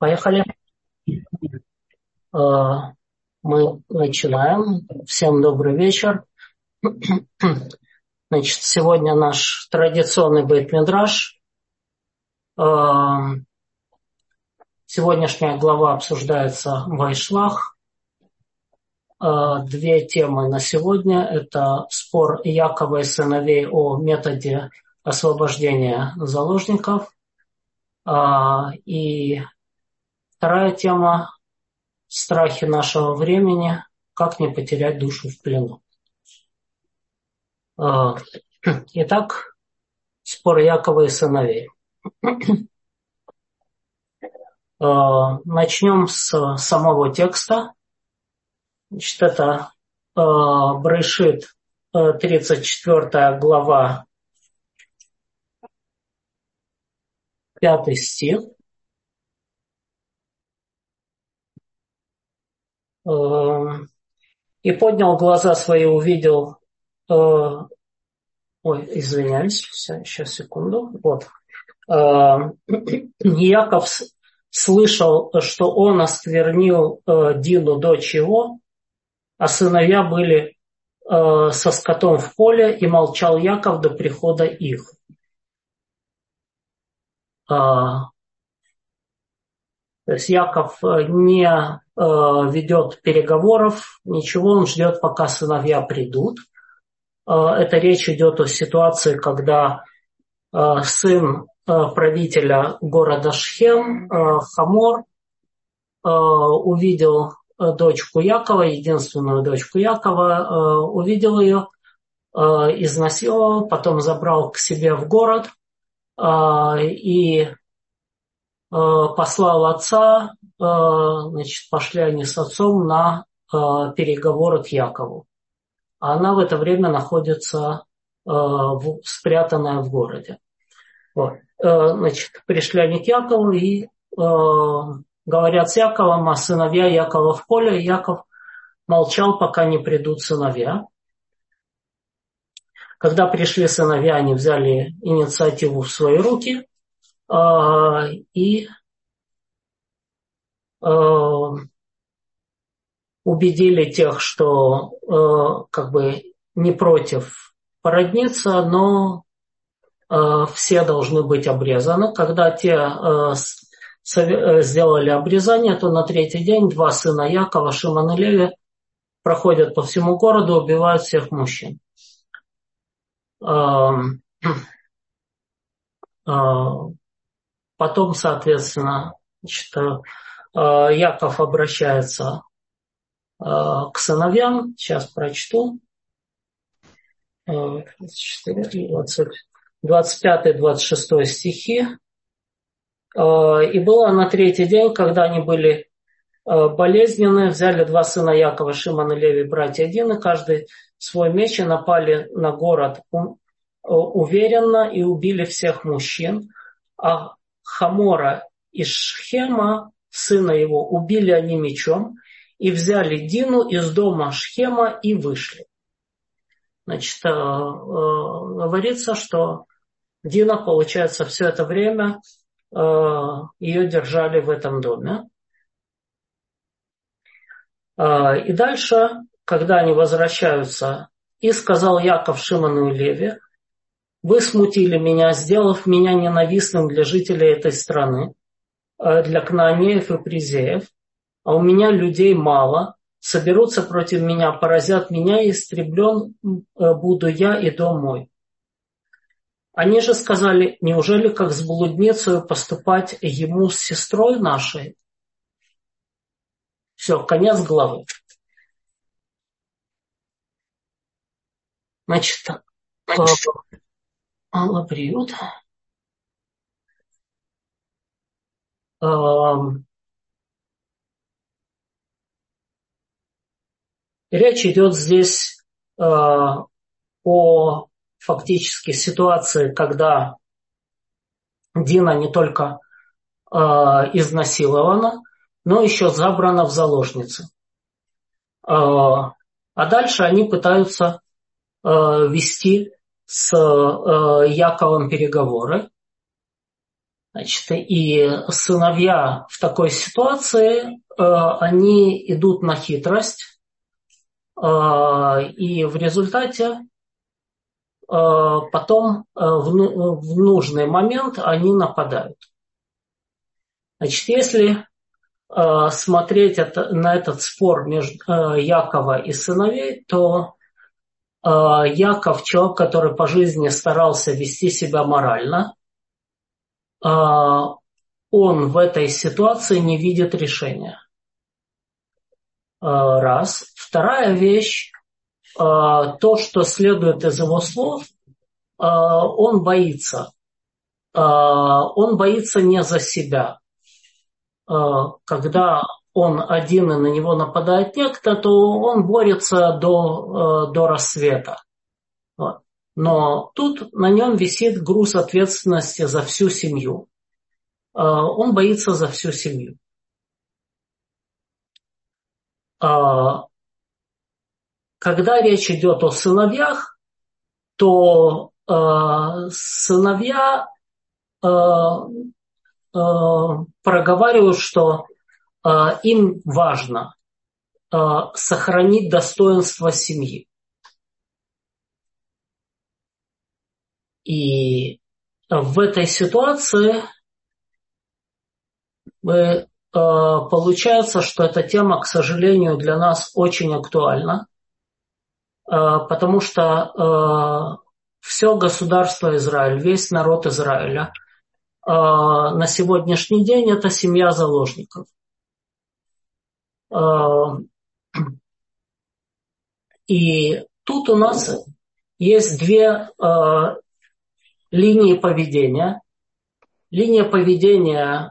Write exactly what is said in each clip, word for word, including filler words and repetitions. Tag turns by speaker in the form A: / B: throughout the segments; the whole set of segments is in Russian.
A: Поехали. Мы начинаем. Всем добрый вечер. Значит, сегодня наш традиционный бейт-мидраш. Сегодняшняя глава обсуждается в Вайшлах. Две темы на сегодня. Это спор Якова и сыновей о методе освобождения заложников. И вторая тема – страхи нашего времени, как не потерять душу в плену. Итак, спор Якова и сыновей. Начнем с самого текста. Значит, это Брешит, тридцать четвёртая глава, пятый стих. И поднял глаза свои, увидел... Ой, извиняюсь, сейчас, секунду. Вот. Яков слышал, что он осквернил Дину, дочь его, а сыновья были со скотом в поле, и молчал Яков до прихода их. То есть Яков не ведет переговоров, ничего, он ждет, пока сыновья придут. Это речь идет о ситуации, когда сын правителя города Шхем, Хамор, увидел дочку Якова, единственную дочку Якова, увидел ее, изнасиловал, потом забрал к себе в город и послал отца, значит, пошли они с отцом на переговоры к Якову. А она в это время находится в, спрятанная в городе. Вот. Значит, пришли они к Якову и говорят с Яковом, а сыновья Якова в поле. Яков молчал, пока не придут сыновья. Когда пришли сыновья, они взяли инициативу в свои руки и убедили тех, что э, как бы не против породниться, но э, все должны быть обрезаны. Когда те э, с, сделали обрезание, то на третий день два сына Якова, Шимон и Леви, проходят по всему городу, убивают всех мужчин. Э, э, потом, соответственно, значит, э, Яков обращается к сыновьям, сейчас прочту, двадцать пятый двадцать шестой стихи. И было на третий день, когда они были болезненны, взяли два сына Якова, Шимон и Леви, братья Дины, каждый свой меч, и напали на город уверенно и убили всех мужчин. А Хамора и Шхема, сына его, убили они мечом, и взяли Дину из дома Шхема и вышли. Значит, э, э, говорится, что Дина, получается, все это время э, ее держали в этом доме. Э, и дальше, когда они возвращаются, и сказал Яков Шимону и Леви: вы смутили меня, сделав меня ненавистным для жителей этой страны, э, для кнаанеев и призеев. А у меня людей мало, соберутся против меня, поразят меня, и истреблен буду я и дом мой. Они же сказали: неужели как с блудницей поступать ему с сестрой нашей? Все, конец главы. Значит, Алла, привет. Речь идет здесь э, о фактически ситуации, когда Дина не только э, изнасилована, но еще забрана в заложницы. Э, а дальше они пытаются э, вести с э, Яковом переговоры. Значит, и сыновья в такой ситуации, они идут на хитрость, и в результате потом в нужный момент они нападают. Значит, если смотреть это, на этот спор между Якова и сыновей, то Яков, человек, который по жизни старался вести себя морально, он в этой ситуации не видит решения. Раз. Вторая вещь, то, что следует из его слов, он боится. Он боится не за себя. Когда он один и на него нападает некто, то он борется до, до рассвета. Но тут на нем висит груз ответственности за всю семью. Он боится за всю семью. Когда речь идет о сыновьях, то сыновья проговаривают, что им важно сохранить достоинство семьи. И в этой ситуации получается, что эта тема, к сожалению, для нас очень актуальна, потому что все государство Израиль, весь народ Израиля на сегодняшний день это семья заложников. И тут у нас есть две линии поведения. Линия поведения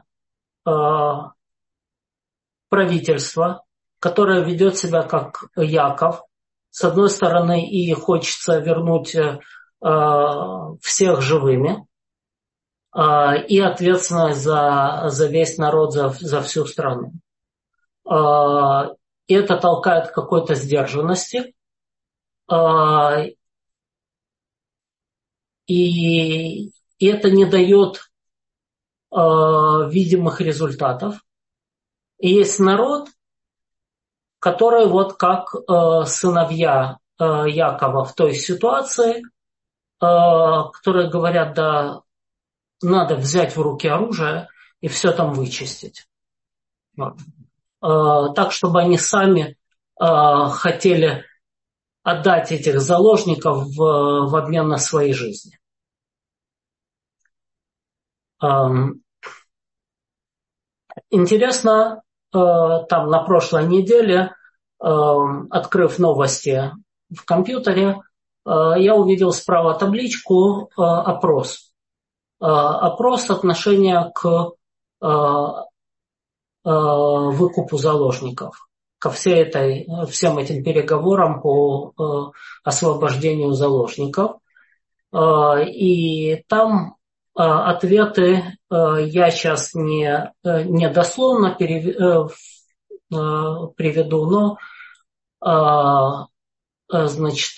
A: правительства, которое ведет себя как Яков. С одной стороны, и хочется вернуть всех живыми, и ответственность за, за весь народ, за, за всю страну. И это толкает к какой-то сдержанности. И, и это не дает видимых результатов. И есть народ, который вот как сыновья Якова в той ситуации, которые говорят, да, надо взять в руки оружие и все там вычистить. Вот. Так, чтобы они сами хотели отдать этих заложников в, в обмен на свои жизни. Интересно, там на прошлой неделе, открыв новости в компьютере, я увидел справа табличку «Опрос». Опрос отношения к выкупу заложников, ко всей этой, всем этим переговорам по освобождению заложников. И там ответы я сейчас не, не дословно приведу, но значит,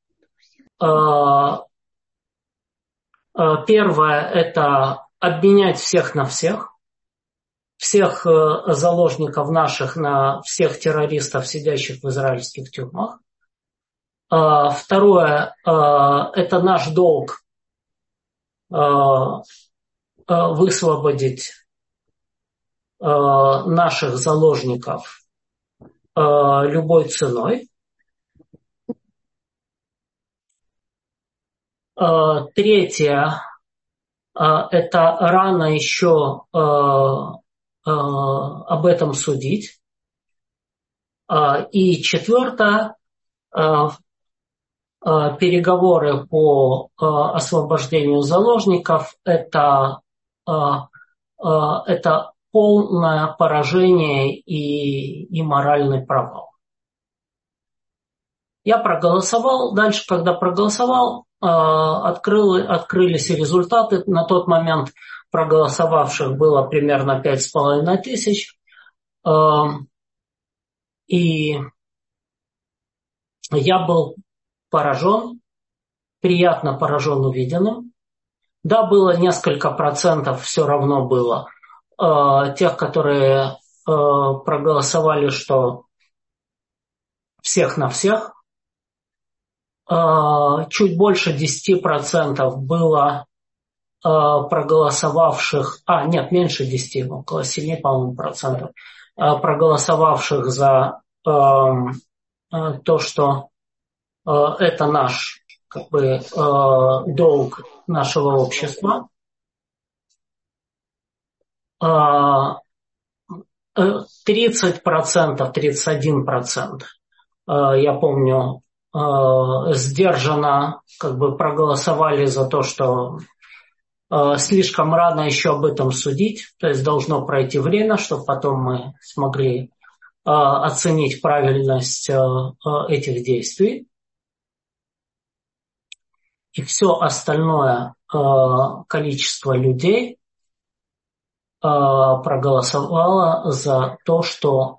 A: первое – это обменять всех на всех, всех заложников наших на всех террористов, сидящих в израильских тюрьмах. Второе – это наш долг высвободить наших заложников любой ценой. Третье – это рано еще об этом судить. И четвертое – переговоры по освобождению заложников – это, это полное поражение и, и моральный провал. Я проголосовал. Дальше, когда проголосовал, открыл, открылись результаты. На тот момент проголосовавших было примерно пять с половиной тысяч. И я был поражен, приятно поражен увиденным. Да, было несколько процентов, все равно было э, тех, которые э, проголосовали, что всех на всех. Э, чуть больше десяти процентов было э, проголосовавших, а нет, меньше десяти, около семи, по-моему, процентов, э, проголосовавших за э, э, то, что э, это наш как бы э, долг нашего общества. тридцать процентов, тридцать один процент, я помню, сдержанно как бы проголосовали за то, что слишком рано еще об этом судить, то есть должно пройти время, чтобы потом мы смогли оценить правильность этих действий. И все остальное количество людей проголосовало за то, что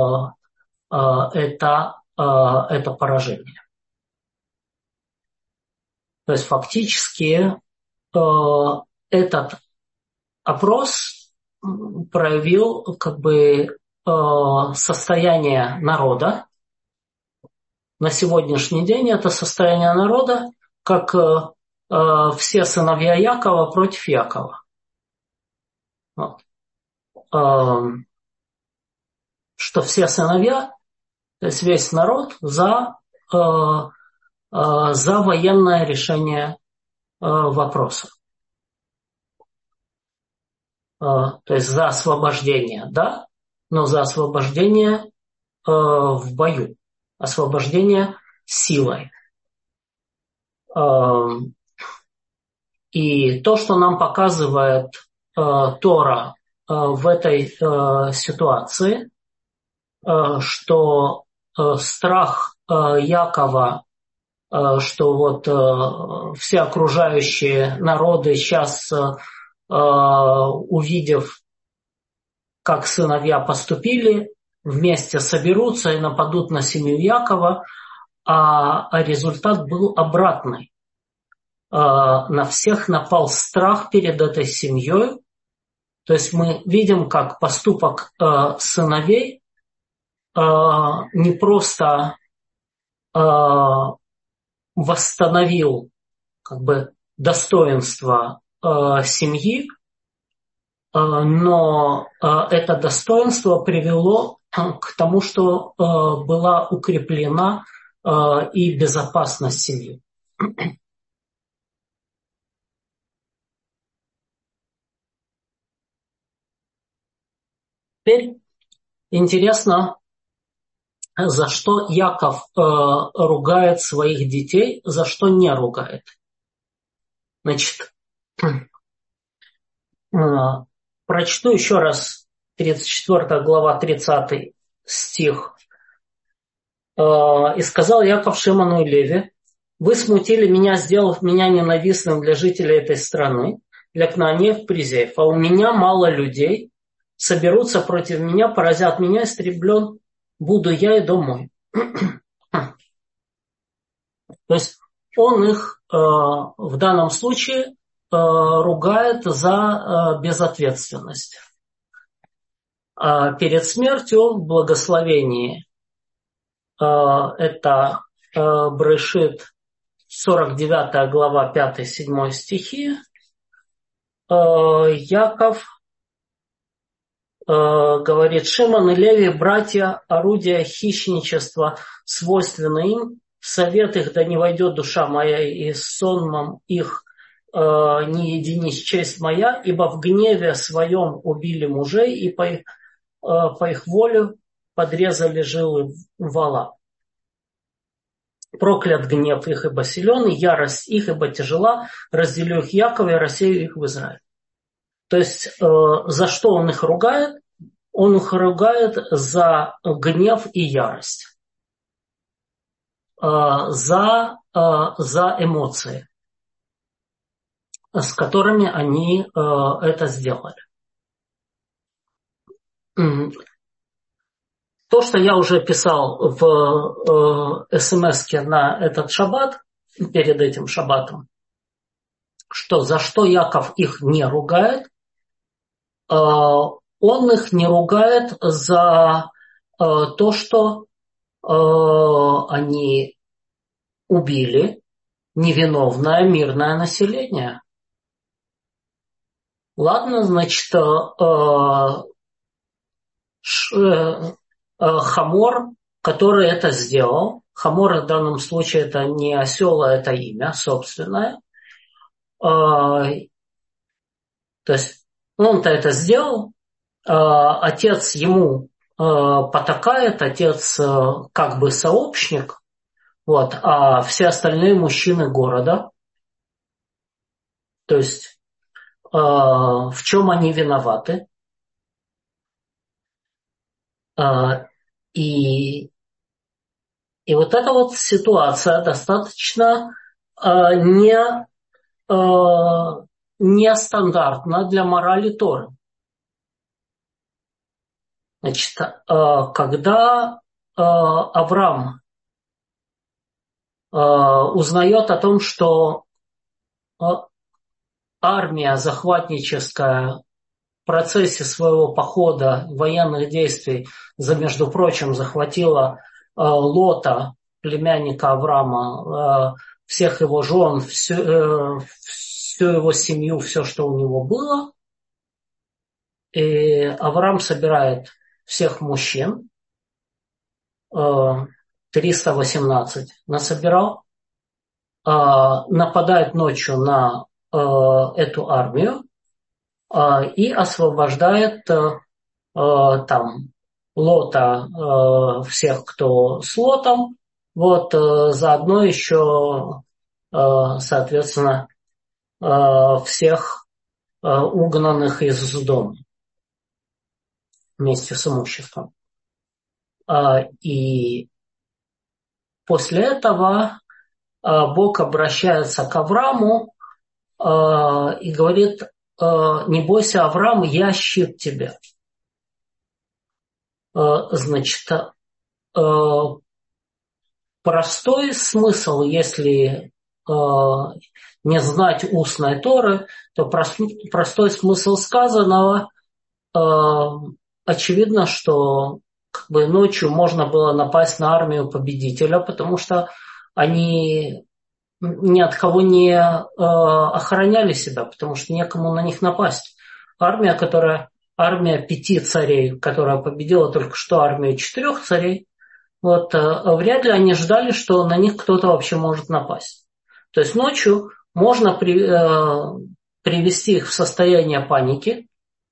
A: это, это поражение. То есть фактически этот опрос проявил как бы состояние народа. На сегодняшний день это состояние народа, как все сыновья Якова против Якова. Вот. Что все сыновья, то есть весь народ за, за военное решение вопроса. То есть за освобождение, да, но за освобождение в бою, освобождение силой. И то, что нам показывает Тора в этой ситуации, что страх Якова, что вот все окружающие народы сейчас, увидев, как сыновья поступили, вместе соберутся и нападут на семью Якова, а результат был обратный. На всех напал страх перед этой семьей. То есть мы видим, как поступок сыновей не просто восстановил как бы достоинство семьи, но это достоинство привело к тому, что была укреплена и безопасность семьи. Теперь интересно, за что Яков э, ругает своих детей, за что не ругает. Значит, э, прочту еще раз тридцать четвёртая глава, тридцатый стих. Э, «И сказал Яков Шимону и Леве: вы смутили меня, сделав меня ненавистным для жителей этой страны, для кнаанеев, призеев, а у меня мало людей, соберутся против меня, поразят меня, истреблен буду я и дом мой». То есть он их э, в данном случае э, ругает за э, безответственность. А перед смертью в благословении, э, это э, Брешит, сорок девятая глава, пятый-седьмой стихи, э, Яков говорит: Шимон и Леви, братья, орудия хищничества, свойственны им, в совет их да не войдет душа моя, и с сонмом их э, не единись честь моя, ибо в гневе своем убили мужей, и по их, э, по их воле подрезали жилы вала. Проклят гнев их, ибо силен, и ярость их, ибо тяжела, разделю их Якова и рассею их в Израиле. То есть, э, за что он их ругает? Он их ругает за гнев и ярость, э, за, э, за эмоции, с которыми они э, это сделали. То, что я уже писал в э, смс-ке на этот шаббат, перед этим шаббатом, что за что Яков их не ругает, он их не ругает за то, что они убили невиновное мирное население. Ладно, значит, Хамор, который это сделал, Хамор в данном случае это не осел, а это имя собственное. То есть он-то это сделал, отец ему потакает, отец как бы сообщник, вот, а все остальные мужчины города, то есть в чем они виноваты? И, и вот эта вот ситуация достаточно не, нестандартна для морали Торы. Значит, когда Авраам узнает о том, что армия захватническая в процессе своего похода, военных действий, за, между прочим, захватила Лота, племянника Авраама, всех его жен, всю, всю его семью, все, что у него было. И Авраам собирает всех мужчин, триста восемнадцать насобирал, нападает ночью на эту армию и освобождает там Лота, всех, кто с Лотом, вот, заодно еще, соответственно, всех угнанных из дома вместе с имуществом. И после этого Бог обращается к Аврааму и говорит: не бойся, Авраам, я щит тебе. Значит, простой смысл, если не знать устной Торы, то простой смысл сказанного, очевидно, что как бы ночью можно было напасть на армию победителя, потому что они ни от кого не охраняли себя, потому что некому на них напасть. Армия, которая, армия пяти царей, которая победила только что армию четырех царей, вот, вряд ли они ждали, что на них кто-то вообще может напасть. То есть ночью можно при, э, привести их в состояние паники,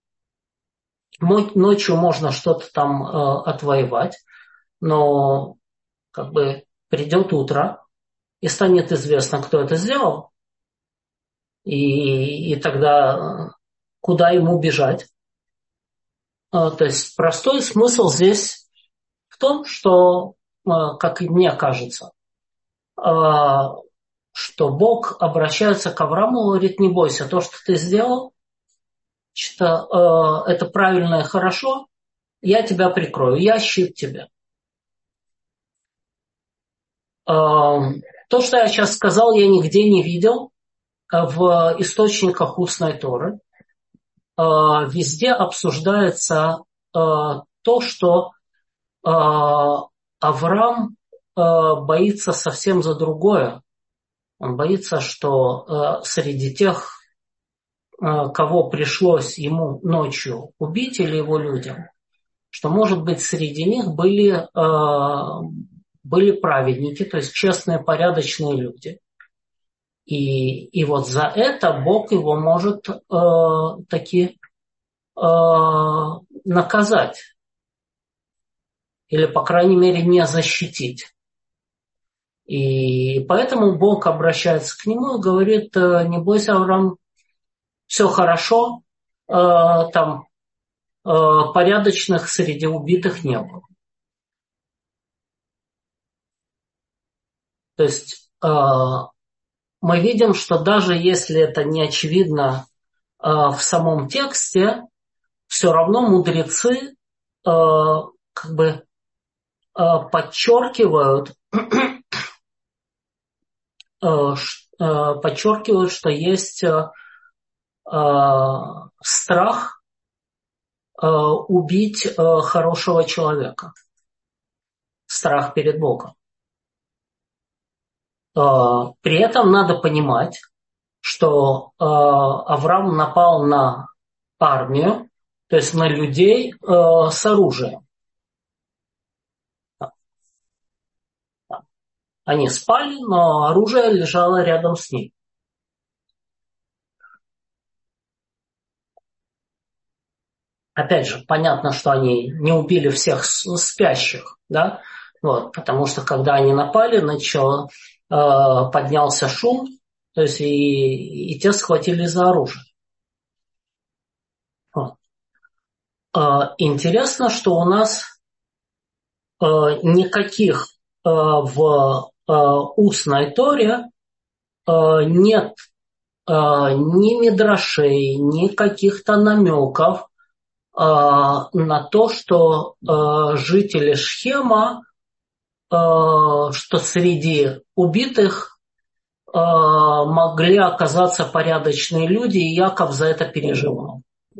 A: ночью можно что-то там э, отвоевать, но как бы придет утро, и станет известно, кто это сделал, и, и тогда куда ему бежать. А, то есть простой смысл здесь в том, что, а, как и мне кажется, а, что Бог обращается к Аврааму и говорит: не бойся, то, что ты сделал, что, а, это правильно и хорошо, я тебя прикрою, я щит тебе. А, то, что я сейчас сказал, я нигде не видел в источниках устной Торы. Везде обсуждается то, что Авраам боится совсем за другое. Он боится, что среди тех, кого пришлось ему ночью убить или его людям, что, может быть, среди них были, были праведники, то есть честные, порядочные люди. И, и вот за это Бог его может э, таки э, наказать. Или, по крайней мере, не защитить. И поэтому Бог обращается к нему и говорит: не бойся, Авраам, все хорошо, э, там э, порядочных среди убитых не было. То есть э, мы видим, что даже если это не очевидно э, в самом тексте, все равно мудрецы э, как бы э, подчеркивают, э, подчеркивают, что есть страх убить хорошего человека, страх перед Богом. При этом надо понимать, что Авраам напал на армию, то есть на людей с оружием. Они спали, но оружие лежало рядом с ним. Опять же, понятно, что они не убили всех спящих, да, вот, потому что когда они напали, начал, э, поднялся шум, то есть и, и те схватили за оружие. Вот. Э, интересно, что у нас э, никаких э, в э, устной Торе э, нет э, ни мидрашей, ни каких-то намеков на то, что э, жители Шхема, э, что среди убитых э, могли оказаться порядочные люди, и Яков за это переживал.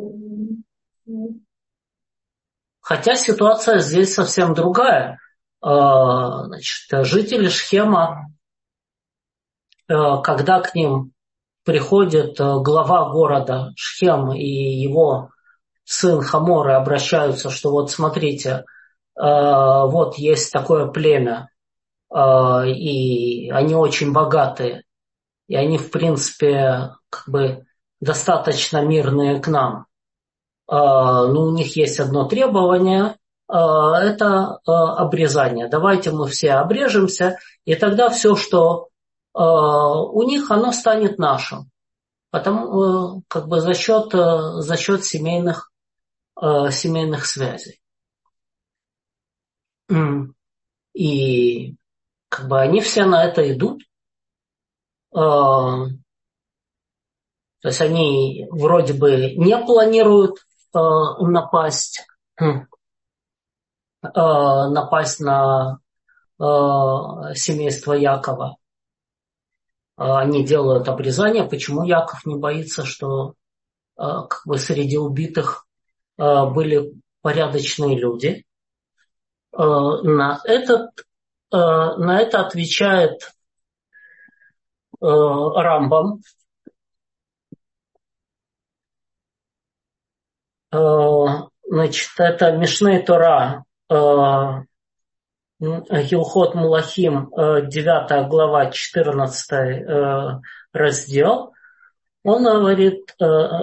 A: Хотя ситуация здесь совсем другая. Э, значит, жители Шхема, э, когда к ним приходит глава города Шхем и его сын Хамор и обращаются, что вот смотрите, э, вот есть такое племя, э, и они очень богатые, и они, в принципе, как бы достаточно мирные к нам. Э, но у них есть одно требование, э, это э, обрезание. Давайте мы все обрежемся, и тогда все, что э, у них, оно станет нашим. Потому, э, как бы за счет, э, за счет семейных семейных связей. И как бы они все на это идут. То есть они вроде бы не планируют напасть, напасть на семейство Якова. Они делают обрезание. Почему Яков не боится, что как бы среди убитых были порядочные люди? На, этот, на это отвечает Рамбам. Значит, это Мишней Тора, Гилхот Мулахим, девятая глава, четырнадцатый раздел. Он говорит,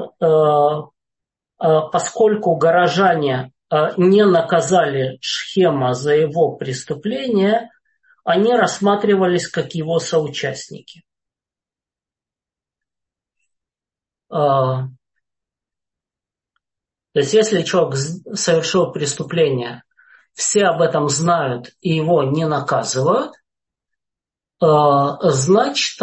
A: поскольку горожане не наказали Шхема за его преступление, они рассматривались как его соучастники. То есть, если человек совершил преступление, все об этом знают и его не наказывают, значит,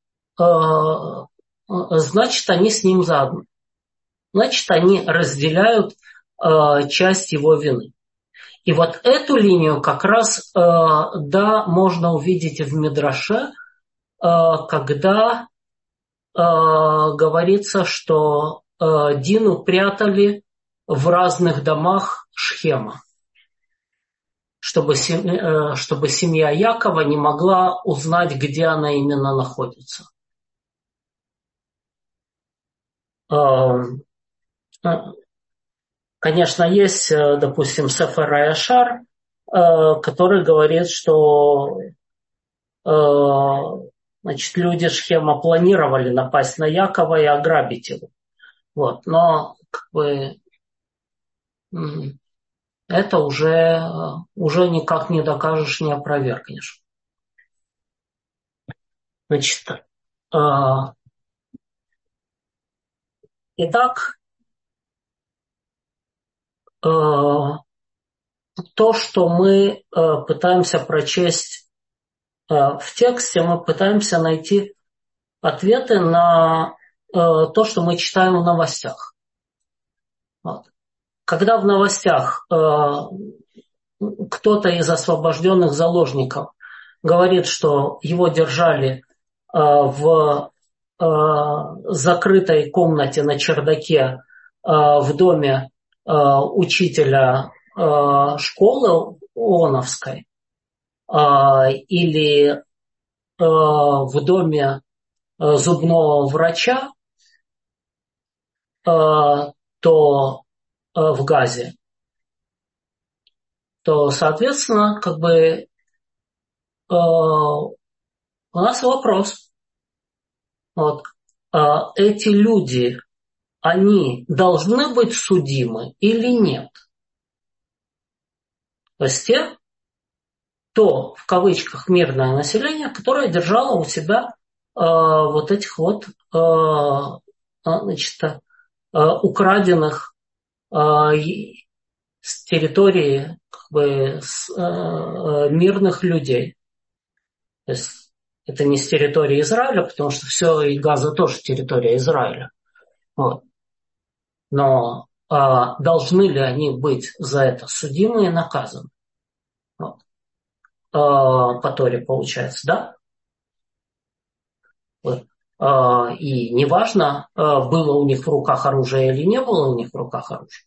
A: значит они с ним заодно. Значит, они разделяют часть его вины. И вот эту линию как раз, да, можно увидеть в Мидраше, когда говорится, что Дину прятали в разных домах Шхема, чтобы семья, чтобы семья Якова не могла узнать, где она именно находится. Конечно, есть, допустим, Сефер Яшар, который говорит, что значит, люди Шхема планировали напасть на Якова и ограбить его. Вот. Но как бы, это уже, уже никак не докажешь, не опровергнешь. Значит, итак, то, что мы пытаемся прочесть в тексте, мы пытаемся найти ответы на то, что мы читаем в новостях. Вот. Когда в новостях кто-то из освобожденных заложников говорит, что его держали в закрытой комнате на чердаке в доме учителя школы ООНовской или в доме зубного врача, то в Газе, то, соответственно, как бы у нас вопрос. Вот. Эти люди, они должны быть судимы или нет? То есть те, то, в кавычках, мирное население, которое держало у себя э, вот этих вот э, значит, э, украденных э, с территории как бы, с, э, мирных людей. То есть это не с территории Израиля, потому что все и Газа тоже территория Израиля. Вот. Но э, должны ли они быть за это судимы и наказаны? Вот. По Торе получается, да? Вот. И неважно, было у них в руках оружие или не было у них в руках оружия.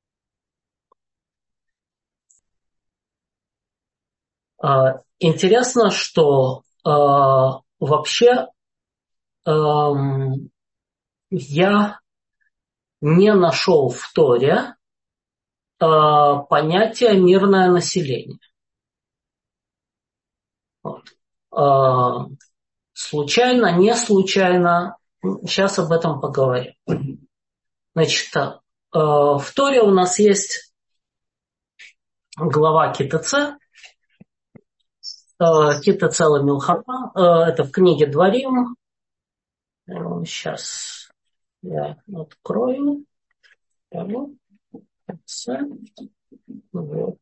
A: Интересно, что вообще я не нашел в Торе понятия мирное население. Вот. Случайно, не случайно, сейчас об этом поговорим. Значит, в Торе у нас есть глава КиТЦ, КиТЦ ла-Милхама, это в книге Дворим. Сейчас я открою. Вот.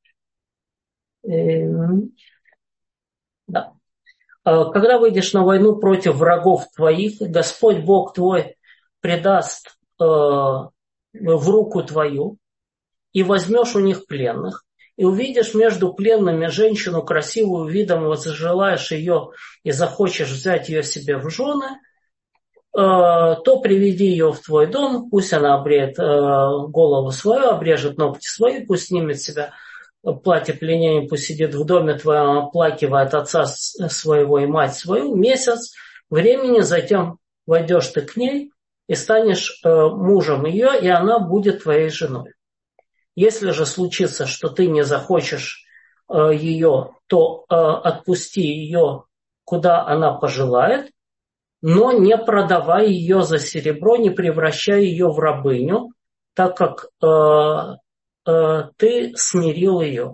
A: Да. Когда выйдешь на войну против врагов твоих, Господь Бог твой предаст э, в руку твою, и возьмешь у них пленных, и увидишь между пленными женщину красивую видом, возжелаешь ее и захочешь взять ее себе в жены, э, то приведи ее в твой дом, пусть она обреет э, голову свою, обрежет ногти свои, пусть снимет себя платье пленения, пусть сидит в доме твоем, оплакивает отца своего и мать свою, месяц времени, затем войдешь ты к ней и станешь э, мужем ее, и она будет твоей женой. Если же случится, что ты не захочешь э, ее, то э, отпусти ее, куда она пожелает, но не продавай ее за серебро, не превращай ее в рабыню, так как э, ты смирил ее.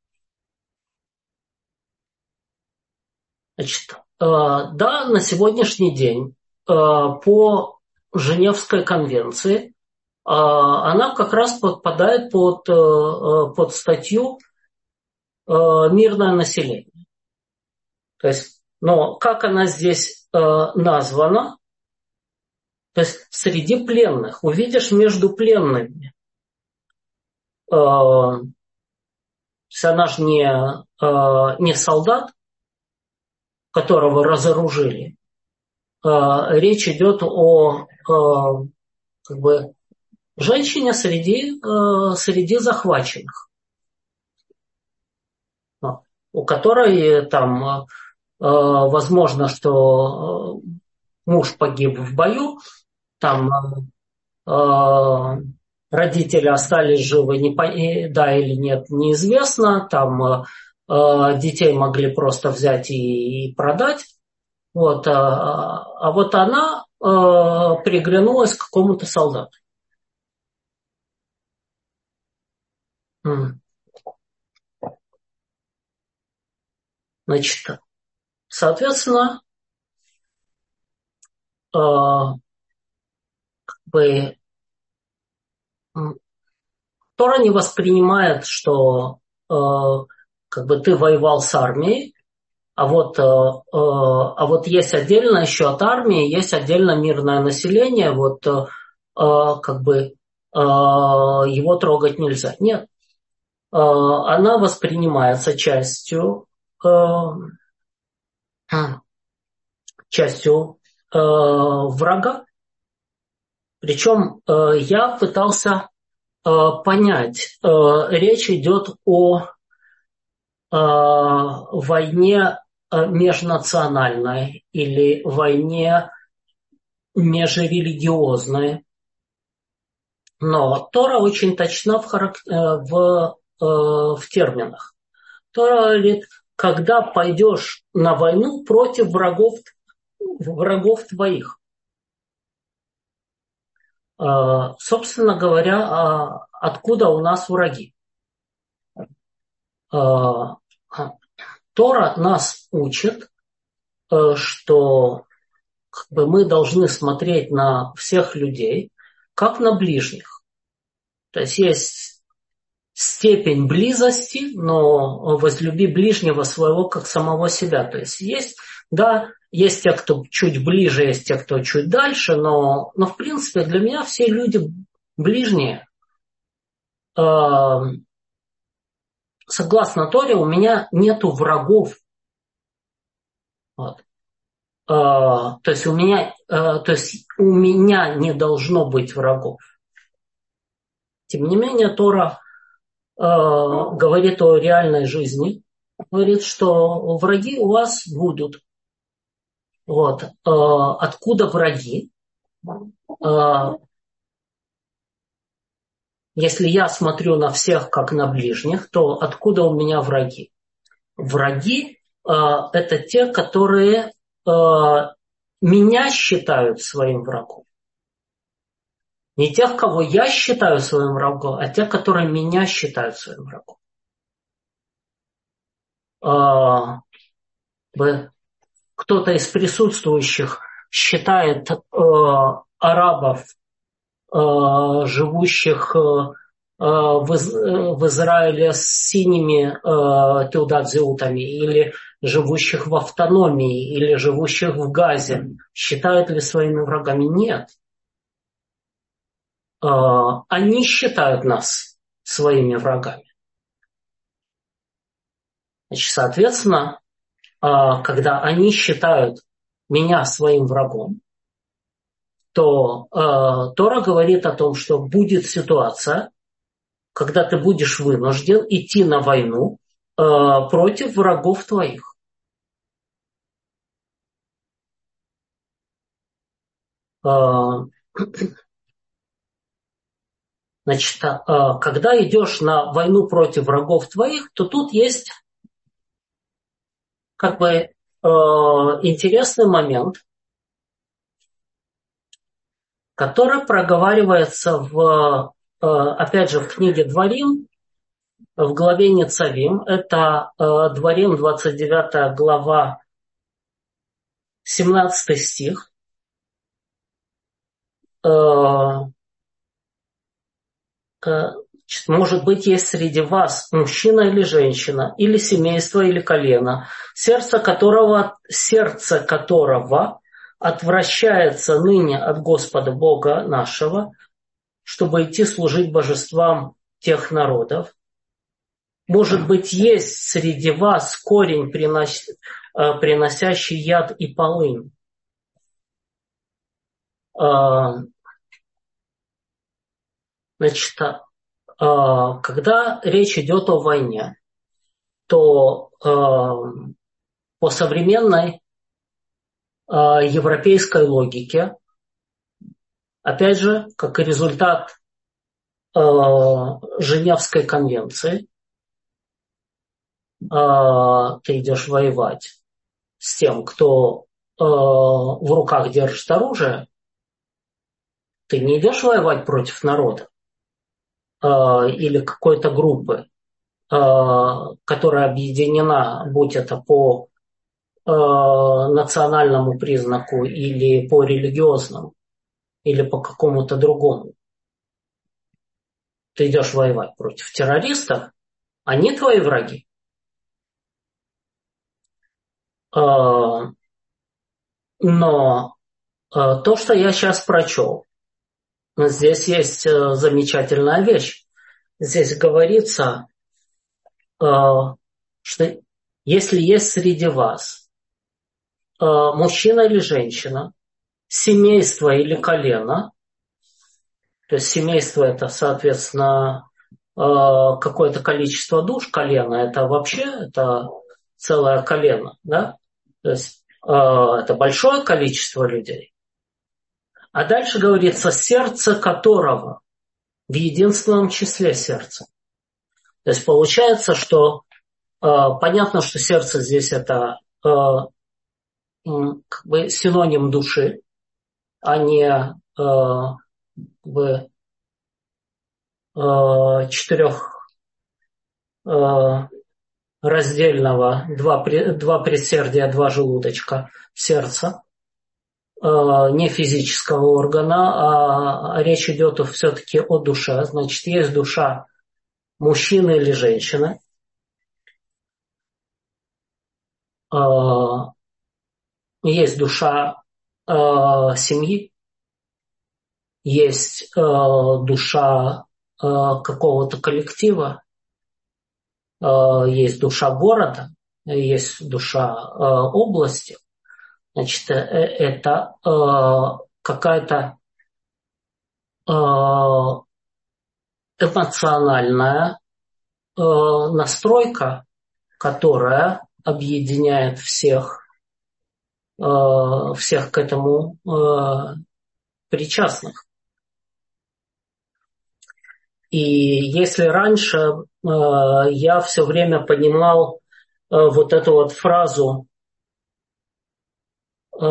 A: Значит, да, на сегодняшний день по Женевской конвенции она как раз подпадает под, под статью «Мирное население». То есть, но как она здесь названа? То есть среди пленных, увидишь между пленными. То есть она же не, не солдат, которого разоружили. Речь идет о как бы, женщине среди, среди захваченных, у которой там возможно, что муж погиб в бою, там родители остались живы, не по... да или нет, неизвестно. Там э, детей могли просто взять и, и продать. Вот, а, а вот она э, приглянулась к какому-то солдату. Значит, соответственно, э, как бы Тора не воспринимает, что э, как бы ты воевал с армией, а вот, э, э, а вот есть отдельно еще от армии, есть отдельно мирное население, вот э, как бы э, его трогать нельзя. Нет, э, она воспринимается частью э, частью э, врага. Причем э, я пытался э, понять, э, речь идет о э, войне э, межнациональной или войне межрелигиозной. Но Тора очень точна в, харак... в, э, в терминах. Тора говорит, когда пойдешь на войну против врагов, врагов твоих. Э, собственно говоря, э, откуда у нас враги? Э, Тора нас учит, э, что как бы, мы должны смотреть на всех людей как на ближних. То есть есть степень близости, но возлюби ближнего своего как самого себя. То есть есть, да, есть те, кто чуть ближе, есть те, кто чуть дальше, но, но в принципе для меня все люди ближние. Согласно Торе, у меня нету врагов. Вот. То есть у меня, то есть у меня не должно быть врагов. Тем не менее, Тора э, говорит о реальной жизни, говорит, что враги у вас будут. Вот. Э, откуда враги? Э, если я смотрю на всех как на ближних, то откуда у меня враги? Враги э, это те, которые э, меня считают своим врагом. Не тех, кого я считаю своим врагом, а тех, которые меня считают своим врагом. Кто-то из присутствующих считает э, арабов, э, живущих э, в, Из, в Израиле с синими э, теудат-зеутами, или живущих в автономии, или живущих в Газе, считают ли своими врагами? Нет. Они считают нас своими врагами. Значит, соответственно, когда они считают меня своим врагом, то Тора говорит о том, что будет ситуация, когда ты будешь вынужден идти на войну против врагов твоих. Значит, когда идешь на войну против врагов твоих, то тут есть как бы интересный момент, который проговаривается в, опять же, в книге Дворим, в главе Ницавим. Это Дворим, двадцать девятая глава, семнадцатый стих. Может быть, есть среди вас мужчина или женщина, или семейство, или колено, сердце которого, сердце которого отвращается ныне от Господа Бога нашего, чтобы идти служить божествам тех народов. Может быть, есть среди вас корень, приносящий яд и полынь. Значит, когда речь идет о войне, то по современной европейской логике, опять же, как и результат Женевской конвенции, ты идешь воевать с тем, кто в руках держит оружие, ты не идешь воевать против народа или какой-то группы, которая объединена, будь это по национальному признаку или по религиозному, или по какому-то другому. Ты идешь воевать против террористов, они твои враги. Но то, что я сейчас прочел, здесь есть замечательная вещь. Здесь говорится, что если есть среди вас мужчина или женщина, семейство или колено. То есть семейство – это, соответственно, какое-то количество душ. Колено – это вообще это целое колено. Да? То есть это большое количество людей. А дальше говорится, сердце которого в единственном числе сердца. То есть получается, что э, понятно, что сердце здесь это э, как бы синоним души, а не э, как бы, э, четырех э, раздельного, два, два предсердия, два желудочка сердца, э, не физического органа, а речь идет все-таки о душе. Значит, есть душа мужчины или женщины. Э, есть душа э, семьи, есть э, душа э, какого-то коллектива, э, есть душа города, есть душа э, области. Значит, э, это э, какая-то э, эмоциональная э, настройка, которая объединяет всех, э, всех к этому э, причастных. И если раньше э, я все время понимал э, вот эту вот фразу, э,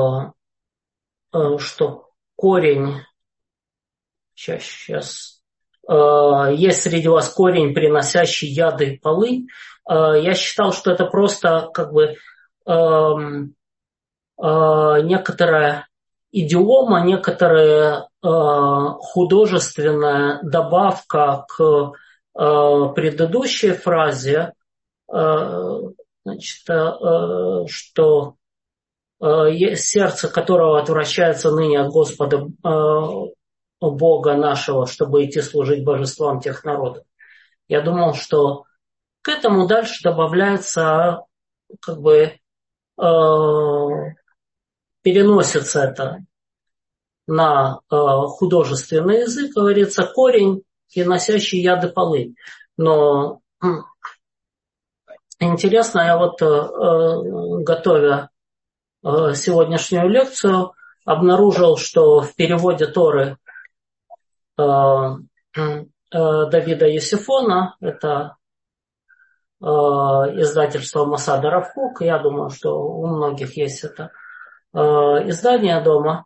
A: э, что корень, сейчас, сейчас, э, есть среди вас корень, приносящий яды и полынь, э, я считал, что это просто как бы э, э, некоторая идиома, некоторая э, художественная добавка к э, предыдущей фразе, э, значит, э, что э, сердце которого отвращается ныне от Господа э, Бога нашего, чтобы идти служить божествам тех народов. Я думал, что к этому дальше добавляется как бы э, переносится это на э, художественный язык, говорится, корень, приносящий яды полынь. Но э, интересно, я вот, э, готовя э, сегодняшнюю лекцию, обнаружил, что в переводе Торы э, э, Давида Йосифона, это э, издательство Масада Рав Кук, я думаю, что у многих есть это э, издание дома,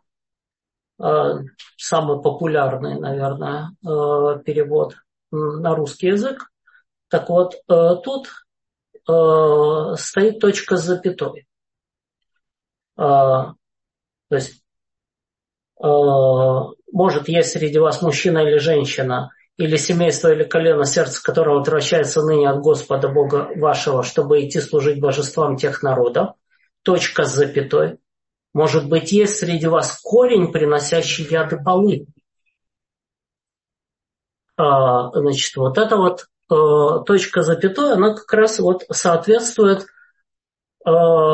A: самый популярный, наверное, перевод на русский язык. Так вот, тут стоит точка с запятой. То есть, может, есть среди вас мужчина или женщина, или семейство, или колено, сердце которого отвращается ныне от Господа Бога вашего, чтобы идти служить божествам тех народов. Точка с запятой. Может быть, есть среди вас корень, приносящий яды полынь. Значит, вот эта вот э, точка запятой, она как раз вот соответствует э,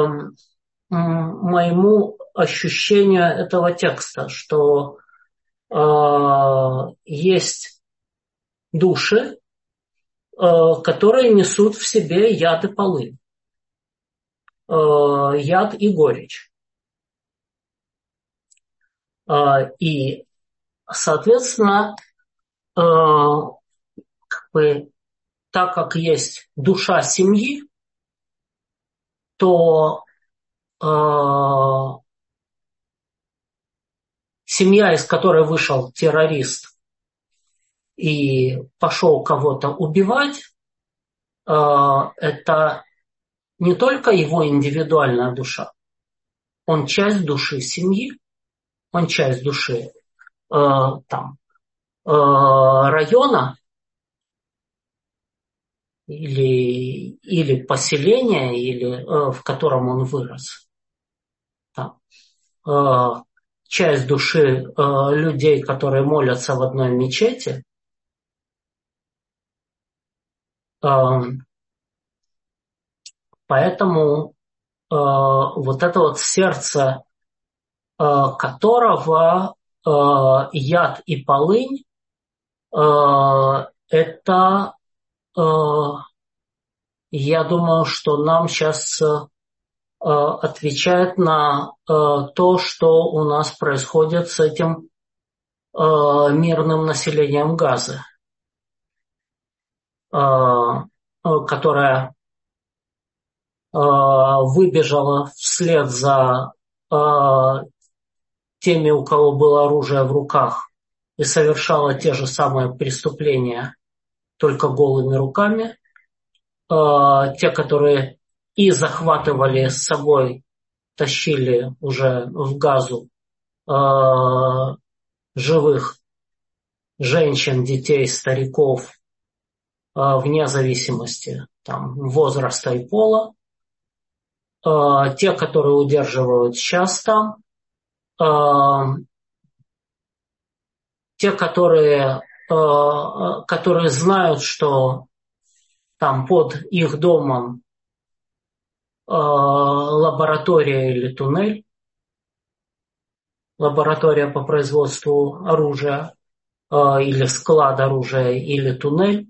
A: моему ощущению этого текста, что э, есть души, э, которые несут в себе яд и полынь, э, яд и горечь. Э, и, соответственно, э, как бы, так как есть душа семьи, то э, семья, из которой вышел террорист и пошел кого-то убивать, э, это не только его индивидуальная душа, он часть души семьи, он часть души э, там, э, района или, или поселения, или, э, в котором он вырос. Там, э, часть души э, людей, которые молятся в одной мечети. Э, поэтому вот это вот сердце, которого яд и полынь, это, я думаю, что нам сейчас отвечает на то, что у нас происходит с этим мирным населением Газы, которое выбежало вслед за теми, у кого было оружие в руках, и совершала те же самые преступления, только голыми руками. Те, которые и захватывали с собой, тащили уже в Газу живых женщин, детей, стариков, вне зависимости там, возраста и пола. Те, которые удерживают сейчас там, те, которые, которые знают, что там под их домом лаборатория или туннель, лаборатория по производству оружия, или склад оружия, или туннель.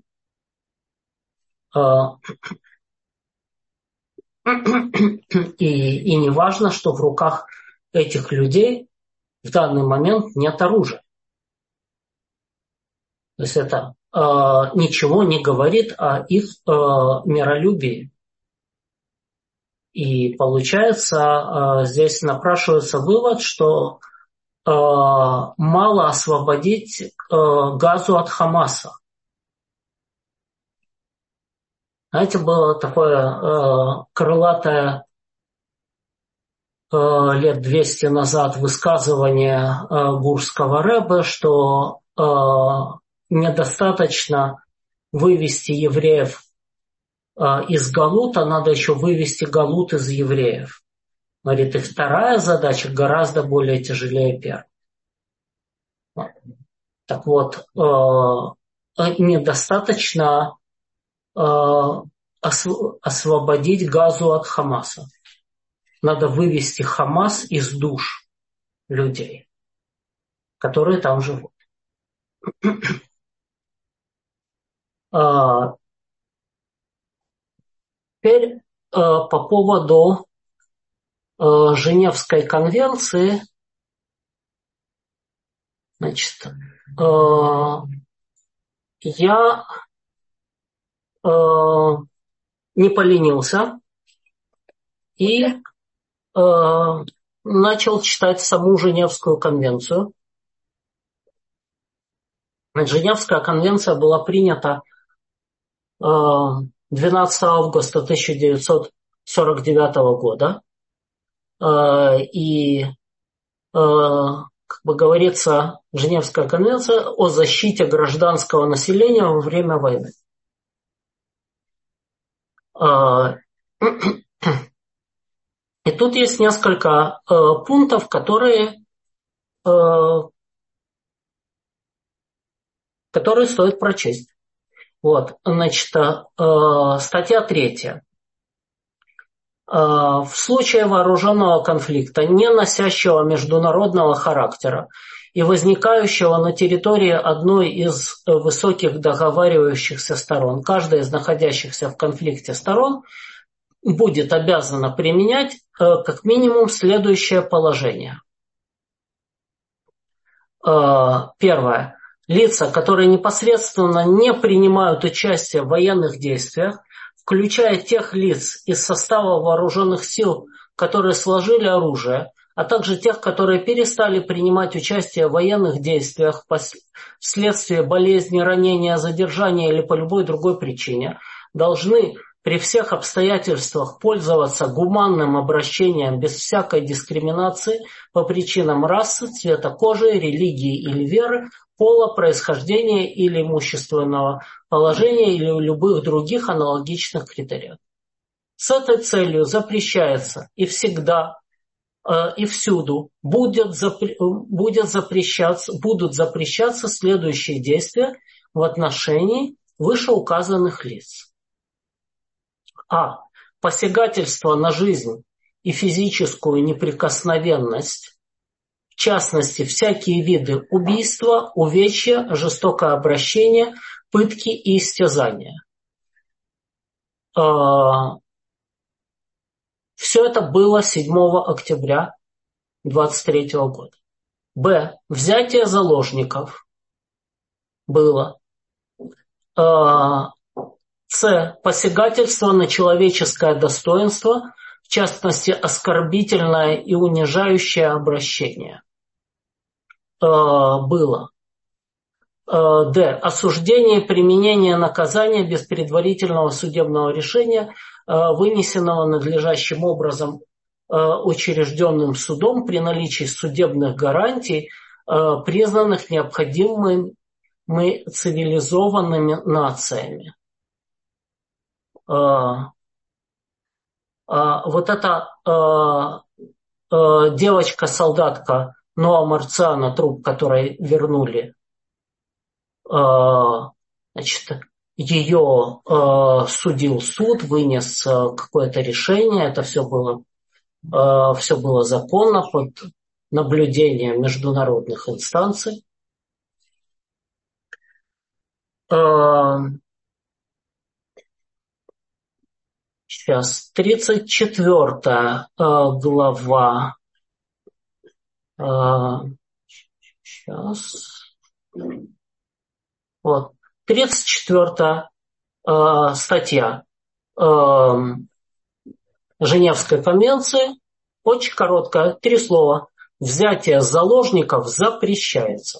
A: И, и не важно, что в руках этих людей в данный момент нет оружия. То есть это э, ничего не говорит о их э, миролюбии. И получается, э, здесь напрашивается вывод, что э, мало освободить э, Газу от Хамаса. Знаете, было такое э, крылатое э, лет двести назад высказывание э, Гурского рэбе, что э, недостаточно вывести евреев э, из Галута, надо еще вывести Галут из евреев. Говорит, и вторая задача гораздо более тяжелее первой. Так вот, э, недостаточно освободить Газу от Хамаса. Надо вывести Хамас из душ людей, которые там живут. Теперь по поводу Женевской конвенции. Значит, я не поленился и начал читать саму Женевскую конвенцию. Женевская конвенция была принята двенадцатого августа тысяча девятьсот сорок девятого года. И, как бы говорится, Женевская конвенция о защите гражданского населения во время войны. И тут есть несколько пунктов, которые, которые стоит прочесть. Вот, значит, статья третья. В случае вооруженного конфликта, не носящего международного характера и возникающего на территории одной из высоких договаривающихся сторон, каждая из находящихся в конфликте сторон будет обязана применять как минимум следующее положение. Первое. Лица, которые непосредственно не принимают участие в военных действиях, включая тех лиц из состава вооруженных сил, которые сложили оружие, а также тех, которые перестали принимать участие в военных действиях вследствие болезни, ранения, задержания или по любой другой причине, должны при всех обстоятельствах пользоваться гуманным обращением без всякой дискриминации по причинам расы, цвета кожи, религии или веры, пола, происхождения или имущественного положения или любых других аналогичных критериев. С этой целью запрещается и всегда, э, и всюду будет запре- будет запрещаться, будут запрещаться следующие действия в отношении вышеуказанных лиц. А. Посягательство на жизнь и физическую неприкосновенность, в частности, всякие виды убийства, увечья, жестокое обращение, пытки и истязания. Все это было седьмого октября двадцать третьего года. Б. Взятие заложников было. С. Посягательство на человеческое достоинство, в частности, оскорбительное и унижающее обращение. Было. Д. Осуждение и применение наказания без предварительного судебного решения, вынесенного надлежащим образом учрежденным судом при наличии судебных гарантий, признанных необходимыми цивилизованными нациями. Вот эта девочка-солдатка Ноа Марциана, труп которой вернули, значит, ее судил суд, вынес какое-то решение, это все было, все было законно под наблюдением международных инстанций. Сейчас, тридцать четвёртая глава. Сейчас. Вот. тридцать четвёртая статья Женевской конвенции. Очень короткая, три слова. Взятие заложников запрещается.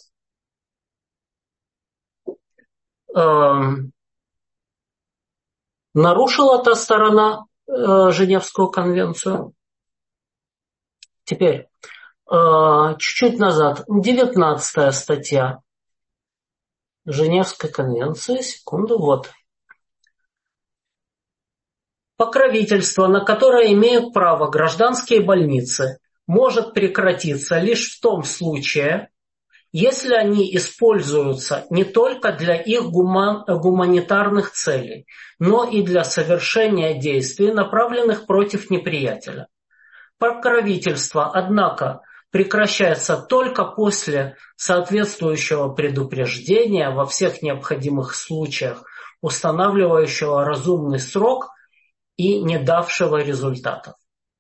A: Нарушила та сторона э, Женевскую конвенцию. Теперь, э, чуть-чуть назад, девятнадцатая статья Женевской конвенции. Секунду, вот. Покровительство, на которое имеют право гражданские больницы, может прекратиться лишь в том случае, если они используются не только для их гуман, гуманитарных целей, но и для совершения действий, направленных против неприятеля. Покровительство, однако, прекращается только после соответствующего предупреждения во всех необходимых случаях, устанавливающего разумный срок и не давшего результатов.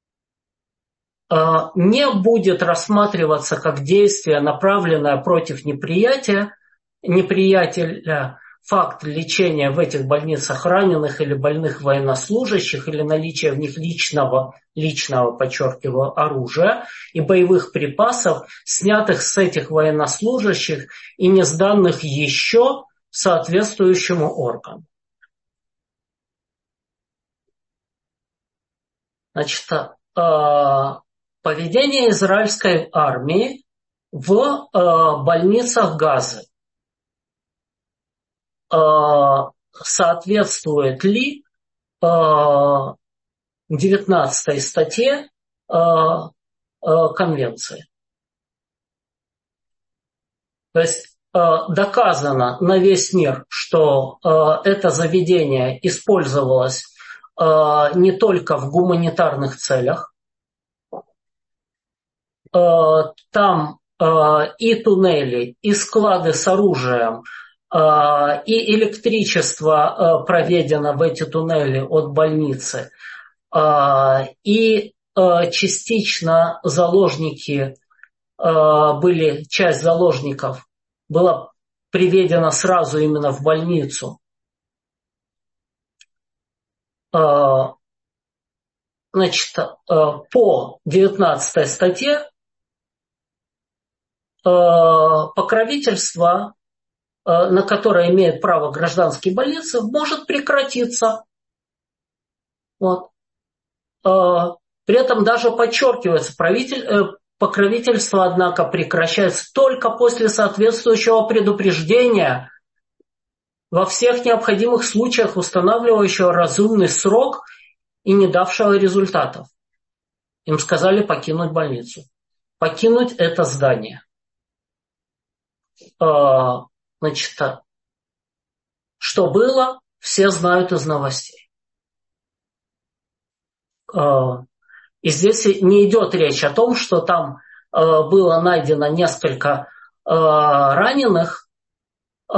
A: Не будет рассматриваться как действие, направленное против неприятия, неприятеля, факт лечения в этих больницах раненых или больных военнослужащих или наличие в них личного, личного, подчеркиваю, оружия и боевых припасов, снятых с этих военнослужащих и не сданных еще соответствующему органу. Значит, поведение израильской армии в э, больницах Газы э, соответствует ли э, девятнадцатой статье э, э, Конвенции. То есть э, доказано на весь мир, что э, это заведение использовалось э, не только в гуманитарных целях. Там и туннели, и склады с оружием, и электричество проведено в эти туннели от больницы, и частично заложники были, часть заложников была приведена сразу именно в больницу. Значит, по девятнадцатой статье покровительство, на которое имеют право гражданские больницы, может прекратиться. Вот. При этом даже подчеркивается, правитель, покровительство, однако, прекращается только после соответствующего предупреждения во всех необходимых случаях, устанавливающего разумный срок и не давшего результатов. Им сказали покинуть больницу. Покинуть это здание. Значит, что было, все знают из новостей. И здесь не идет речь о том, что там э, было найдено несколько э, раненых, э,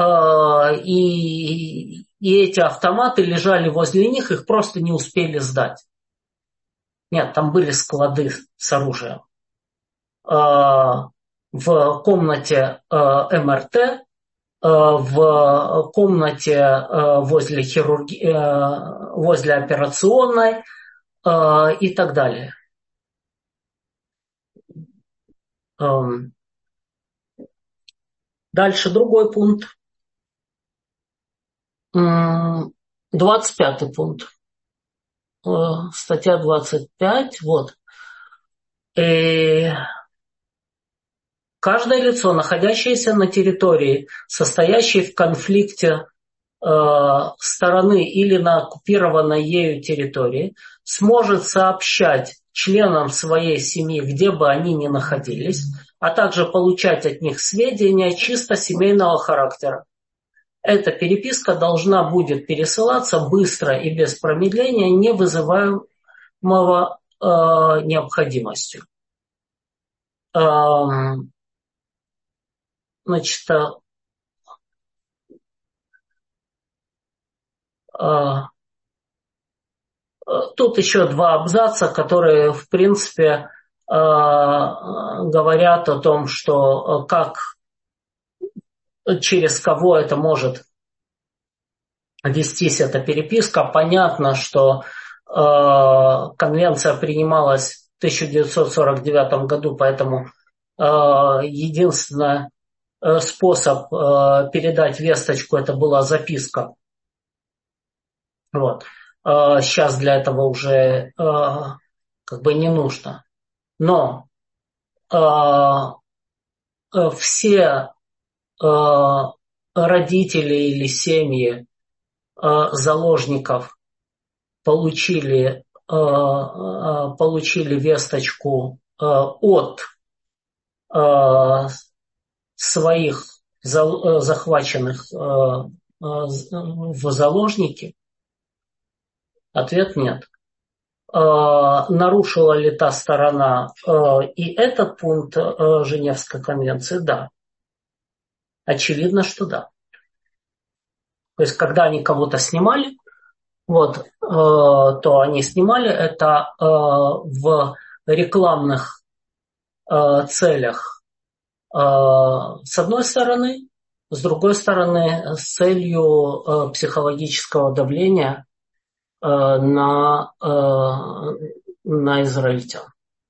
A: и, и эти автоматы лежали возле них, их просто не успели сдать. Нет, там были склады с оружием. Э, в комнате э, эм эр тэ, э, в комнате э, возле, хирурги... э, возле операционной э, и так далее. Эм, Дальше другой пункт. Двадцать пятый пункт. Э, Статья двадцать пять. Вот. И каждое лицо, находящееся на территории, состоящей в конфликте э, стороны или на оккупированной ею территории, сможет сообщать членам своей семьи, где бы они ни находились, а также получать от них сведения чисто семейного характера. Эта переписка должна будет пересылаться быстро и без промедления, не вызываемого э, необходимостью. Эм, значит, э, тут еще два абзаца, которые, в принципе, э, говорят о том, что как, через кого это может вестись эта переписка. Понятно, что э, конвенция принималась в тысяча девятьсот сорок девятом году, поэтому э, единственный э, способ э, передать весточку это была записка. Вот. Э, сейчас для этого уже э, как бы не нужно. Но э, э, все э, родители или семьи э, заложников получили, э, э, получили весточку э, от э, своих за, э, захваченных э, э, в заложники. Ответ нет. Э, нарушила ли та сторона э, и этот пункт э, Женевской конвенции? Да. Очевидно, что да. То есть, когда они кого-то снимали, вот, э, то они снимали это э, в рекламных э, целях э, с одной стороны, с другой стороны, с целью э, психологического давления э, на, э, на израильтян.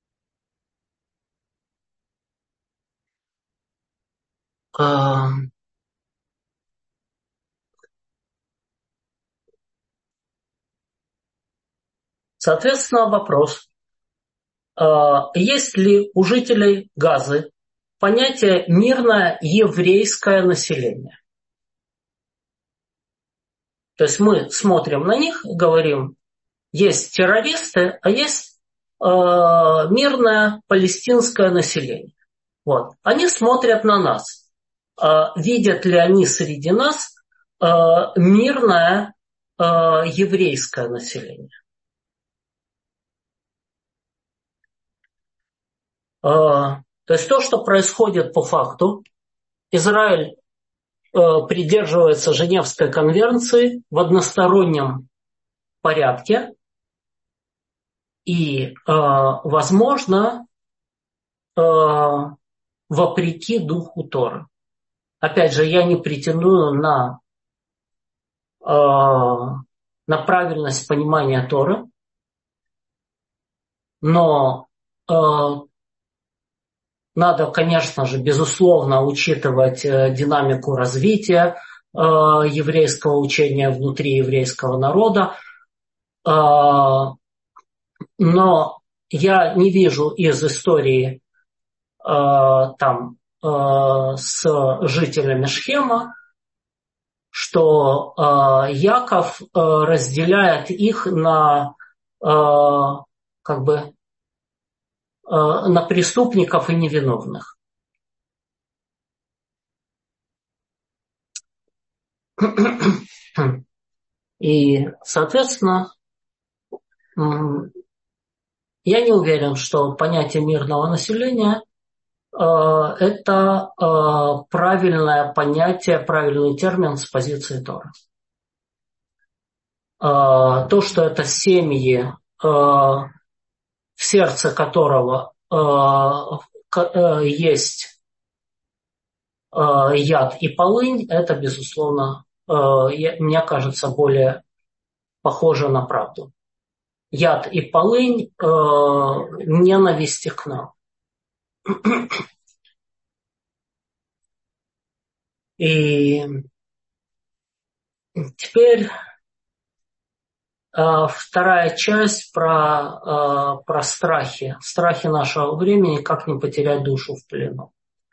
A: Э, соответственно, вопрос. Есть ли у жителей Газы понятие «мирное еврейское население»? То есть мы смотрим на них и говорим, есть террористы, а есть э, мирное палестинское население. Вот. Они смотрят на нас. Э, видят ли они среди нас э, мирное э, еврейское население? Э, то есть то, что происходит по факту, Израиль придерживается Женевской конвенции в одностороннем порядке и, возможно, вопреки духу Торы. Опять же, я не претендую на, на правильность понимания Торы, но надо, конечно же, безусловно, учитывать динамику развития еврейского учения внутри еврейского народа. Но я не вижу из истории там с жителями Шхема, что Яков разделяет их на как бы на преступников и невиновных. И, соответственно, я не уверен, что понятие мирного населения э, это э, правильное понятие, правильный термин с позиции Торы. Э, то, что это семьи, э, в сердце которого э, э, есть э, яд и полынь, это, безусловно, э, я, мне кажется, более похоже на правду. Яд и полынь э, ненависти к нам. И теперь э, вторая часть про, э, про страхи. Страхи нашего времени, как не потерять душу в плену.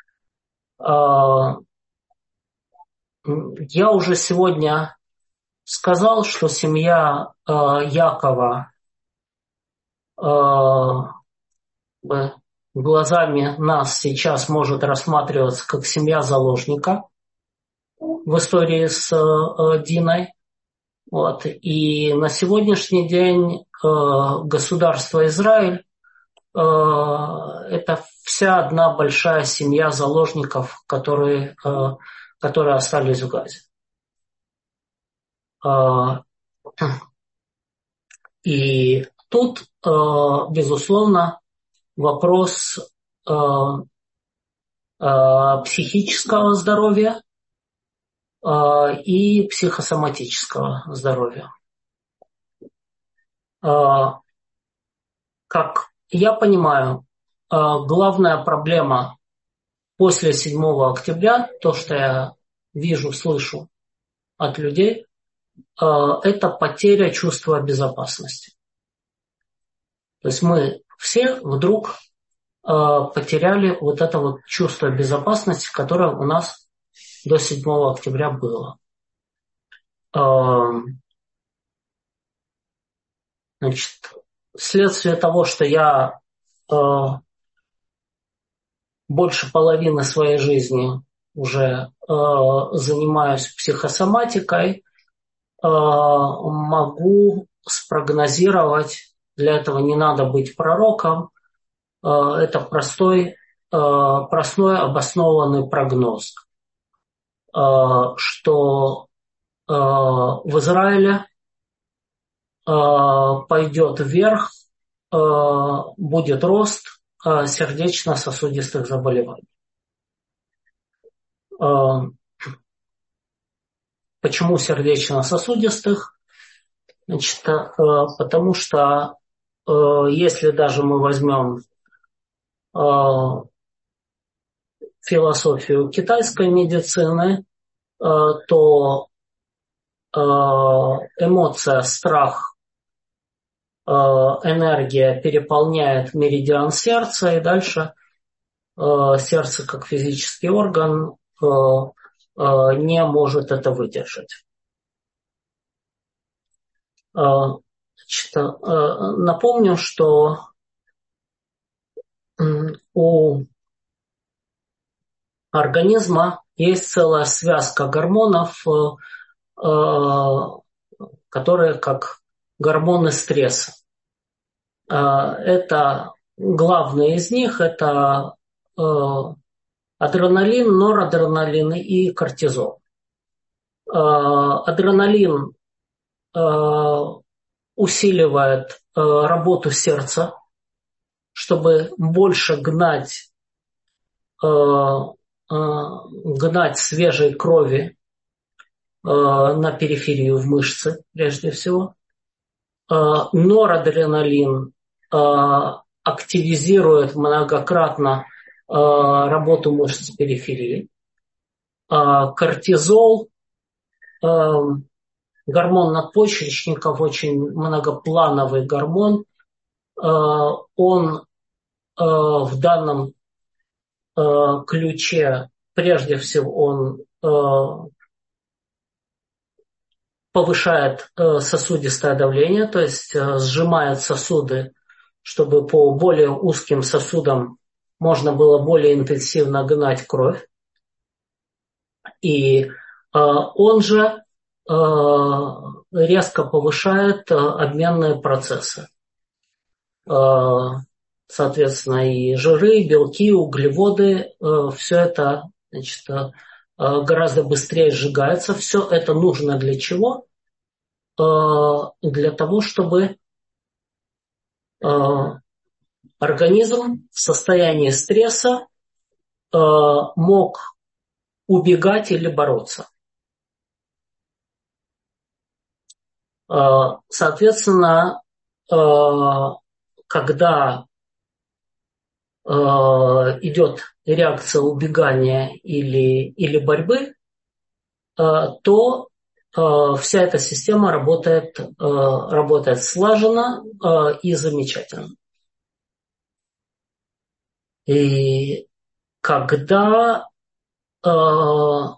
A: Э, я уже сегодня сказал, что семья э, Якова э, глазами нас сейчас может рассматриваться как семья заложника в истории с э, Диной. Вот. И на сегодняшний день э, государство Израиль э, это вся одна большая семья заложников, которые, э, которые остались в Газе. Э, и тут, э, безусловно, вопрос э, э, психического здоровья и психосоматического здоровья. Как я понимаю, главная проблема после седьмого октября, то, что я вижу, слышу от людей, это потеря чувства безопасности. То есть мы все вдруг потеряли вот это вот чувство безопасности, которое у нас до седьмого октября было. Значит, вследствие того, что я э, больше половины своей жизни уже э, занимаюсь психосоматикой, э, могу спрогнозировать, для этого не надо быть пророком, э, это простой, э, простой обоснованный прогноз, э, что э, в Израиле пойдет вверх, будет рост сердечно-сосудистых заболеваний. Почему сердечно-сосудистых? Значит, потому что если даже мы возьмем философию китайской медицины, то эмоция, страх, энергия переполняет меридиан сердца, и дальше сердце, как физический орган, не может это выдержать. Значит, напомню, что у организма есть целая связка гормонов, которые как гормоны стресса. Это главные из них – это адреналин, норадреналин и кортизол. Адреналин усиливает работу сердца, чтобы больше гнать, гнать свежей крови на периферию в мышцы, прежде всего. Норадреналин активизирует многократно работу мышц периферии. Кортизол, гормон надпочечников, очень многоплановый гормон, он в данном ключе, прежде всего, он повышает сосудистое давление, то есть сжимает сосуды, чтобы по более узким сосудам можно было более интенсивно гнать кровь. И он же резко повышает обменные процессы. соответственно, и жиры, белки, углеводы, все это, значит, гораздо быстрее сжигается. Все это нужно для чего? Для того, чтобы организм в состоянии стресса мог убегать или бороться. Соответственно, когда идет реакция убегания или, или борьбы, то вся эта система работает, работает слаженно и замечательно. И когда, когда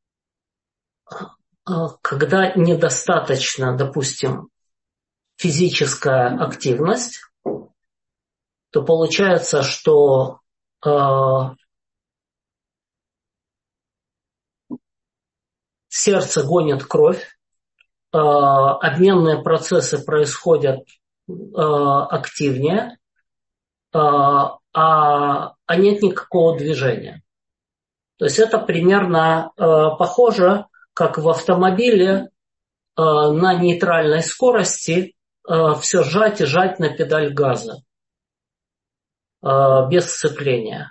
A: недостаточно, допустим, физическая активность, то получается, что сердце гонит кровь, обменные процессы происходят активнее, а, а нет никакого движения. То есть это примерно похоже, как в автомобиле на нейтральной скорости все сжать и жать на педаль газа без сцепления.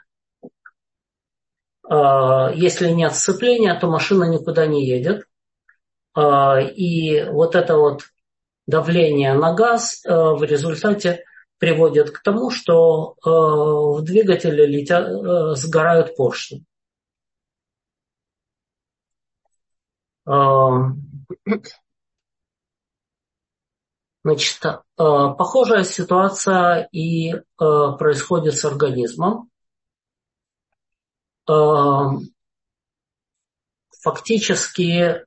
A: Если нет сцепления, то машина никуда не едет. И вот это вот давление на газ в результате приводит к тому, что в двигателе летят, сгорают поршни. Значит, похожая ситуация и происходит с организмом. Фактически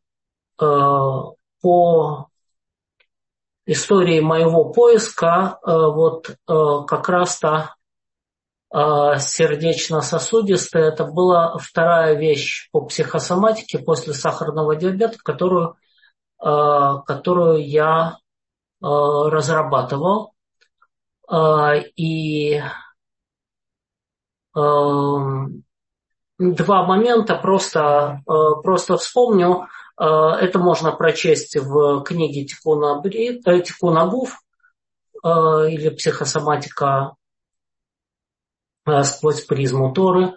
A: по истории моего поиска вот как раз-то сердечно-сосудистая — это была вторая вещь по психосоматике после сахарного диабета, которую, которую я разрабатывал. И два момента просто, просто вспомню. Это можно прочесть в книге Тикуна Гуф или «Психосоматика сквозь призму Торы».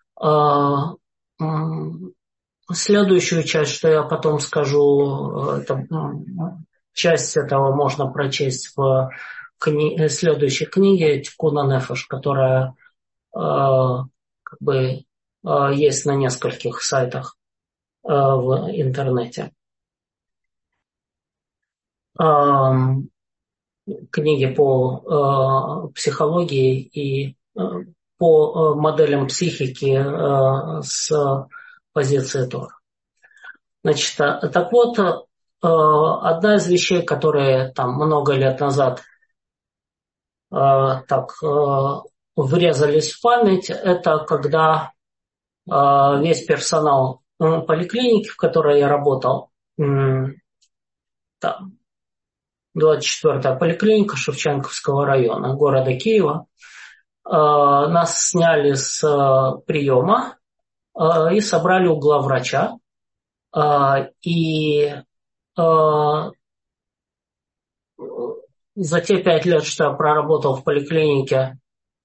A: Следующую часть, что я потом скажу, это, часть этого можно прочесть в кни... следующей книге Тикуна Нефеш, которая как бы есть на нескольких сайтах в интернете. Книги по психологии и по моделям психики с позиции Тора. Значит, так вот, одна из вещей, которые там много лет назад так врезались в память, это когда весь персонал поликлиники, в которой я работал, там, двадцать четвёртая поликлиника Шевченковского района города Киева, нас сняли с приема и собрали у главврача. И за те пять лет, что я проработал в поликлинике,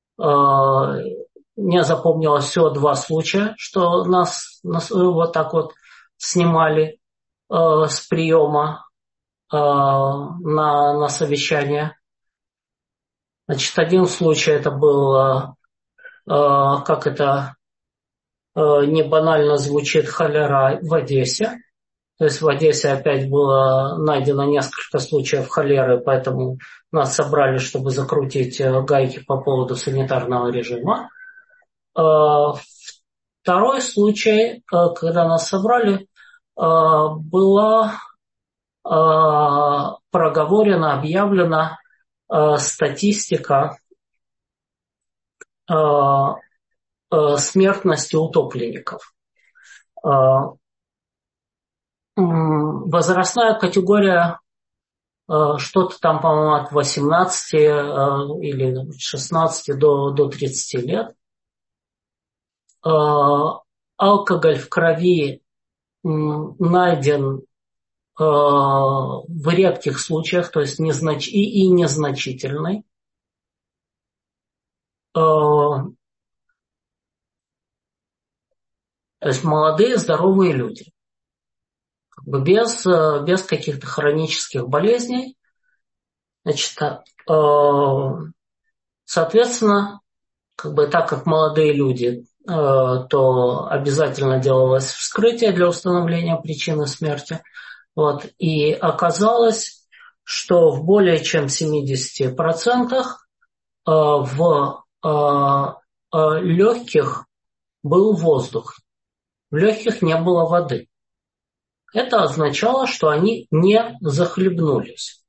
A: мне запомнилось всего два случая, что нас, нас вот так вот снимали с приема на, на совещание. Значит, один случай это был, как это не банально звучит, холера в Одессе. То есть в Одессе опять было найдено несколько случаев холеры, поэтому нас собрали, чтобы закрутить гайки по поводу санитарного режима. Второй случай, когда нас собрали, была проговорена, объявлена статистика смертности утопленников. Возрастная категория что-то там, по-моему, от восемнадцати или шестнадцати до, до тридцати лет. Алкоголь в крови найден в редких случаях, то есть незнач... и, и незначительный. То есть молодые, здоровые люди. Как бы без, без каких-то хронических болезней. Значит, соответственно, как бы так как молодые люди, то обязательно делалось вскрытие для установления причины смерти. Вот. И оказалось, что в более чем семидесяти процентах в легких был воздух. В легких не было воды. Это означало, что они не захлебнулись.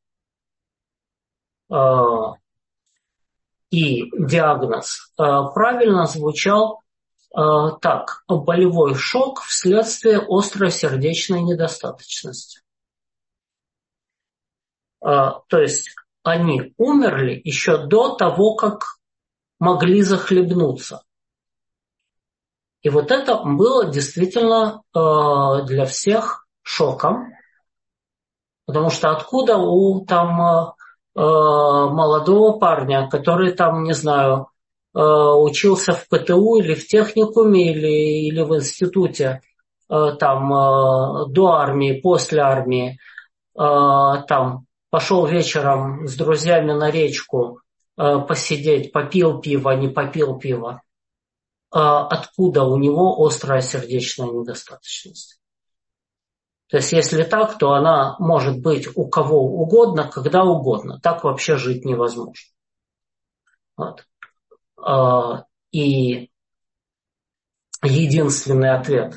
A: И диагноз правильно звучал так: болевой шок вследствие острой сердечной недостаточности. То есть они умерли еще до того, как могли захлебнуться. И вот это было действительно для всех шоком, потому что откуда у там молодого парня, который там, не знаю, учился в ПТУ или в техникуме, или, или в институте, там, до армии, после армии, там, пошел вечером с друзьями на речку посидеть, попил пиво, не попил пиво. Откуда у него острая сердечная недостаточность? То есть, если так, то она может быть у кого угодно, когда угодно. Так вообще жить невозможно. Вот. И единственный ответ,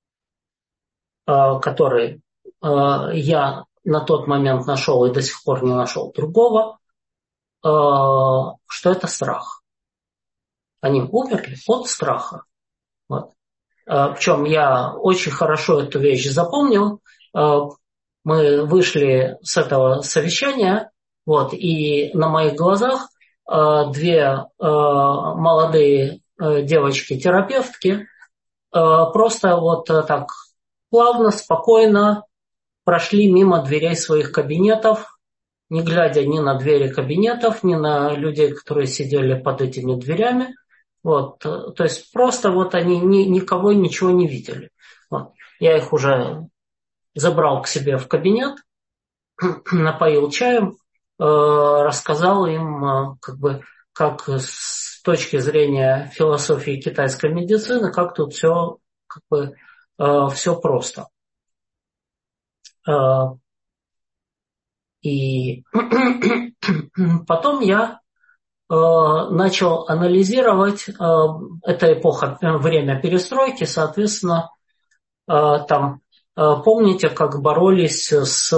A: который я на тот момент нашел и до сих пор не нашел другого, что это страх. Они умерли от страха. Вот. Причем я очень хорошо эту вещь запомнил. Мы вышли с этого совещания, вот, и на моих глазах две молодые девочки-терапевтки просто вот так плавно, спокойно прошли мимо дверей своих кабинетов, не глядя ни на двери кабинетов, ни на людей, которые сидели под этими дверями. Вот, то есть просто вот они ни, никого ничего не видели. Вот. Я их уже забрал к себе в кабинет, напоил чаем, э, рассказал им, э, как бы, как с точки зрения философии китайской медицины, как тут все, как бы, э, все просто. Э, и потом я начал анализировать, это эпоха, время перестройки, соответственно, там, помните, как боролись с,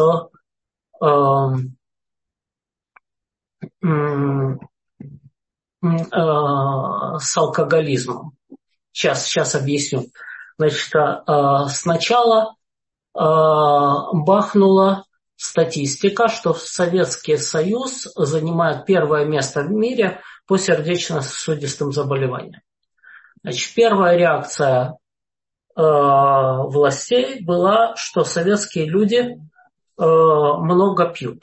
A: с алкоголизмом. Сейчас, сейчас объясню. Значит, сначала бахнула статистика, что Советский Союз занимает первое место в мире по сердечно-сосудистым заболеваниям. Значит, первая реакция э, властей была, что советские люди э, много пьют.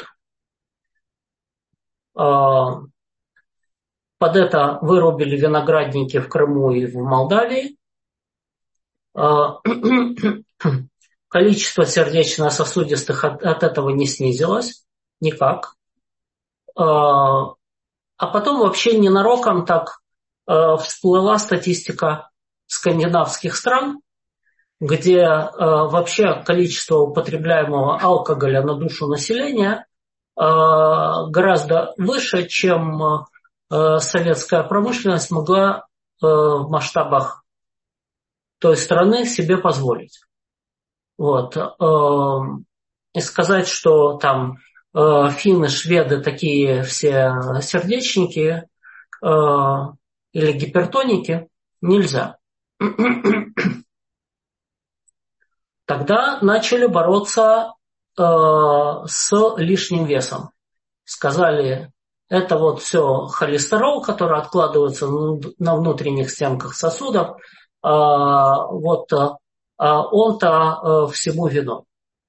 A: Э, под это вырубили виноградники в Крыму и в Молдавии. Э, Количество сердечно-сосудистых от, от этого не снизилось никак. А потом вообще ненароком так всплыла статистика скандинавских стран, где вообще количество употребляемого алкоголя на душу населения гораздо выше, чем советская промышленность могла в масштабах той страны себе позволить. Вот. И сказать, что там финны, шведы такие все сердечники или гипертоники, нельзя. Тогда начали бороться с лишним весом. Сказали, это вот все холестерол, который откладывается на внутренних стенках сосудов, вот он-то всему виной.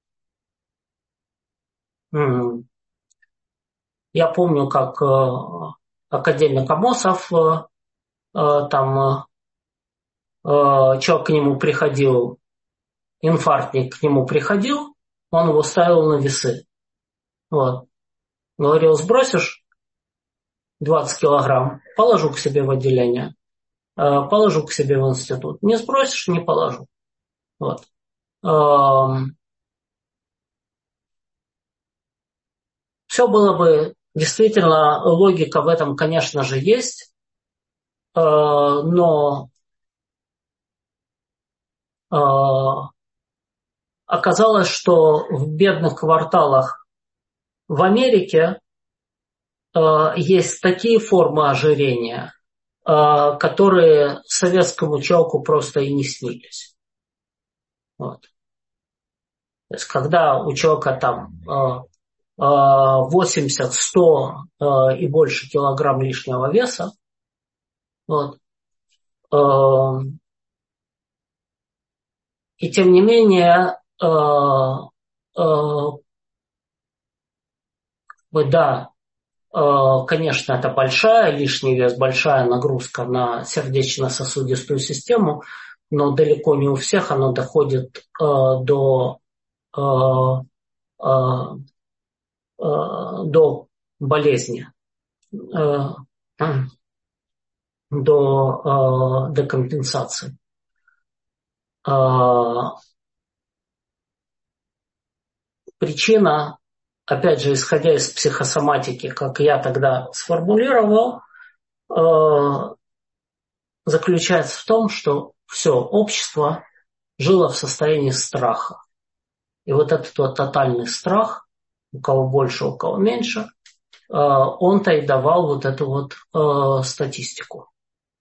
A: Я помню, как академик Амосов, там человек к нему приходил, инфарктник к нему приходил, он его ставил на весы. Вот. Говорил, сбросишь двадцать килограмм, положу к себе в отделение, положу к себе в институт. Не сбросишь, не положу. Вот. Все было бы, действительно, логика в этом, конечно же, есть, но оказалось, что в бедных кварталах в Америке есть такие формы ожирения, которые советскому человеку просто и не снились. Вот. То есть, когда у человека там восемьдесят, сто и больше килограмм лишнего веса, вот, и тем не менее, да, конечно, это большая, лишний вес, большая нагрузка на сердечно-сосудистую систему, но далеко не у всех оно доходит до, до болезни, до декомпенсации. Причина, опять же, исходя из психосоматики, как я тогда сформулировал, заключается в том, что все общество жило в состоянии страха. И вот этот вот тотальный страх, у кого больше, у кого меньше, он-то и давал вот эту вот статистику.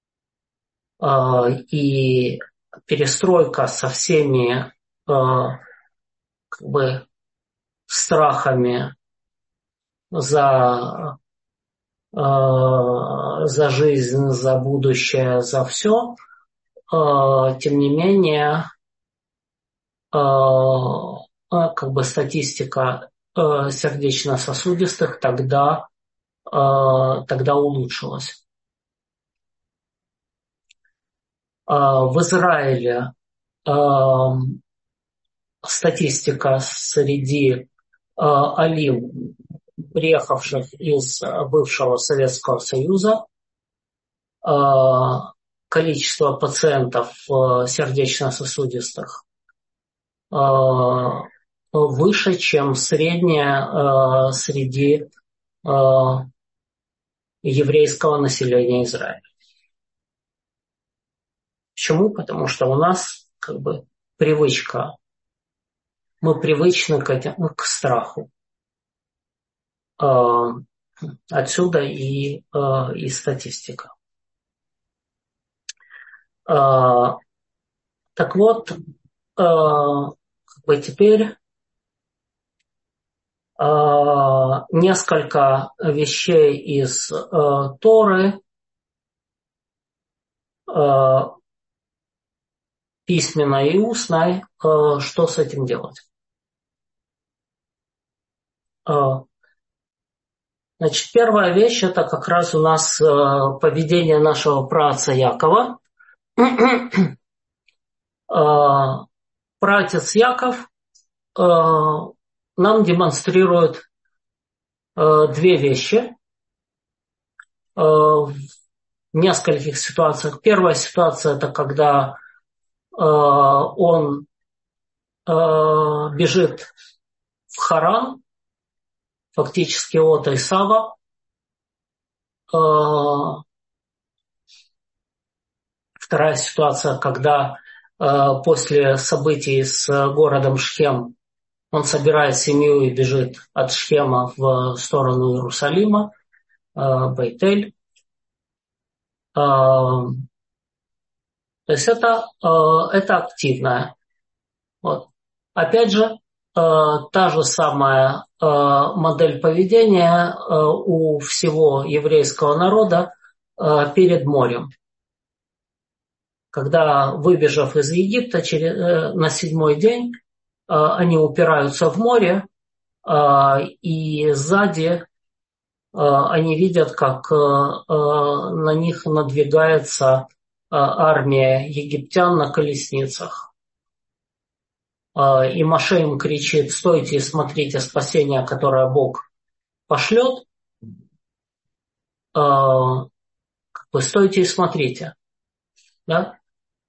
A: И перестройка со всеми как бы страхами за, за жизнь, за будущее, за все, тем не менее, как бы статистика сердечно-сосудистых тогда, тогда улучшилась. В Израиле статистика среди алим, приехавших из бывшего Советского Союза, количество пациентов сердечно-сосудистых выше, чем среднее среди еврейского населения Израиля. Почему? Потому что у нас как бы привычка, мы привычны к, этим, к страху. Отсюда и, и статистика. Так вот, как бы теперь несколько вещей из Торы, письменной и устной, что с этим делать. Значит, первая вещь – это как раз у нас поведение нашего праотца Якова. Праотец Яков нам демонстрирует две вещи в нескольких ситуациях. Первая ситуация – это когда он бежит в Харан, фактически от Исава. Вторая ситуация, когда после событий с городом Шхем он собирает семью и бежит от Шхема в сторону Иерусалима, Бейтель. То есть это, это активное. Вот. Опять же, та же самая модель поведения у всего еврейского народа перед морем. Когда, выбежав из Египта через, на седьмой день, они упираются в море, и сзади они видят, как на них надвигается армия египтян на колесницах. И Моше им кричит: стойте и смотрите спасение, которое Бог пошлет. Как бы стойте и смотрите. Да?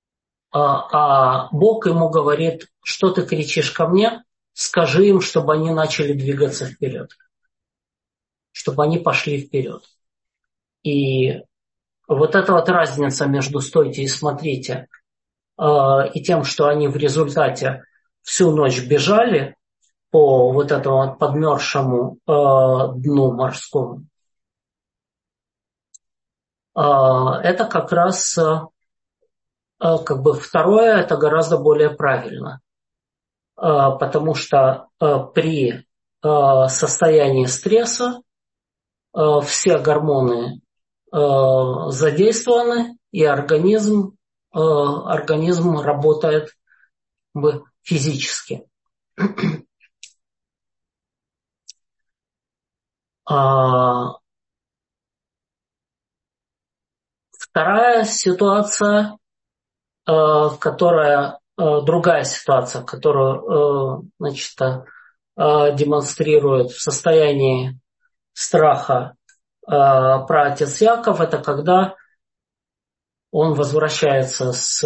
A: А Бог ему говорит: что ты кричишь ко мне? Скажи им, чтобы они начали двигаться вперед. Чтобы они пошли вперед. И вот эта вот разница между стойте и смотрите и тем, что они в результате всю ночь бежали по вот этому вот подмерзшему э, дну морскому, э, это как раз э, как бы второе, это гораздо более правильно, э, потому что э, при э, состоянии стресса э, все гормоны э, задействованы, и организм, э, организм работает как бы физически. Вторая ситуация, которая, другая ситуация, которую, значит, демонстрирует в состоянии страха праотец Яков, это когда он возвращается с,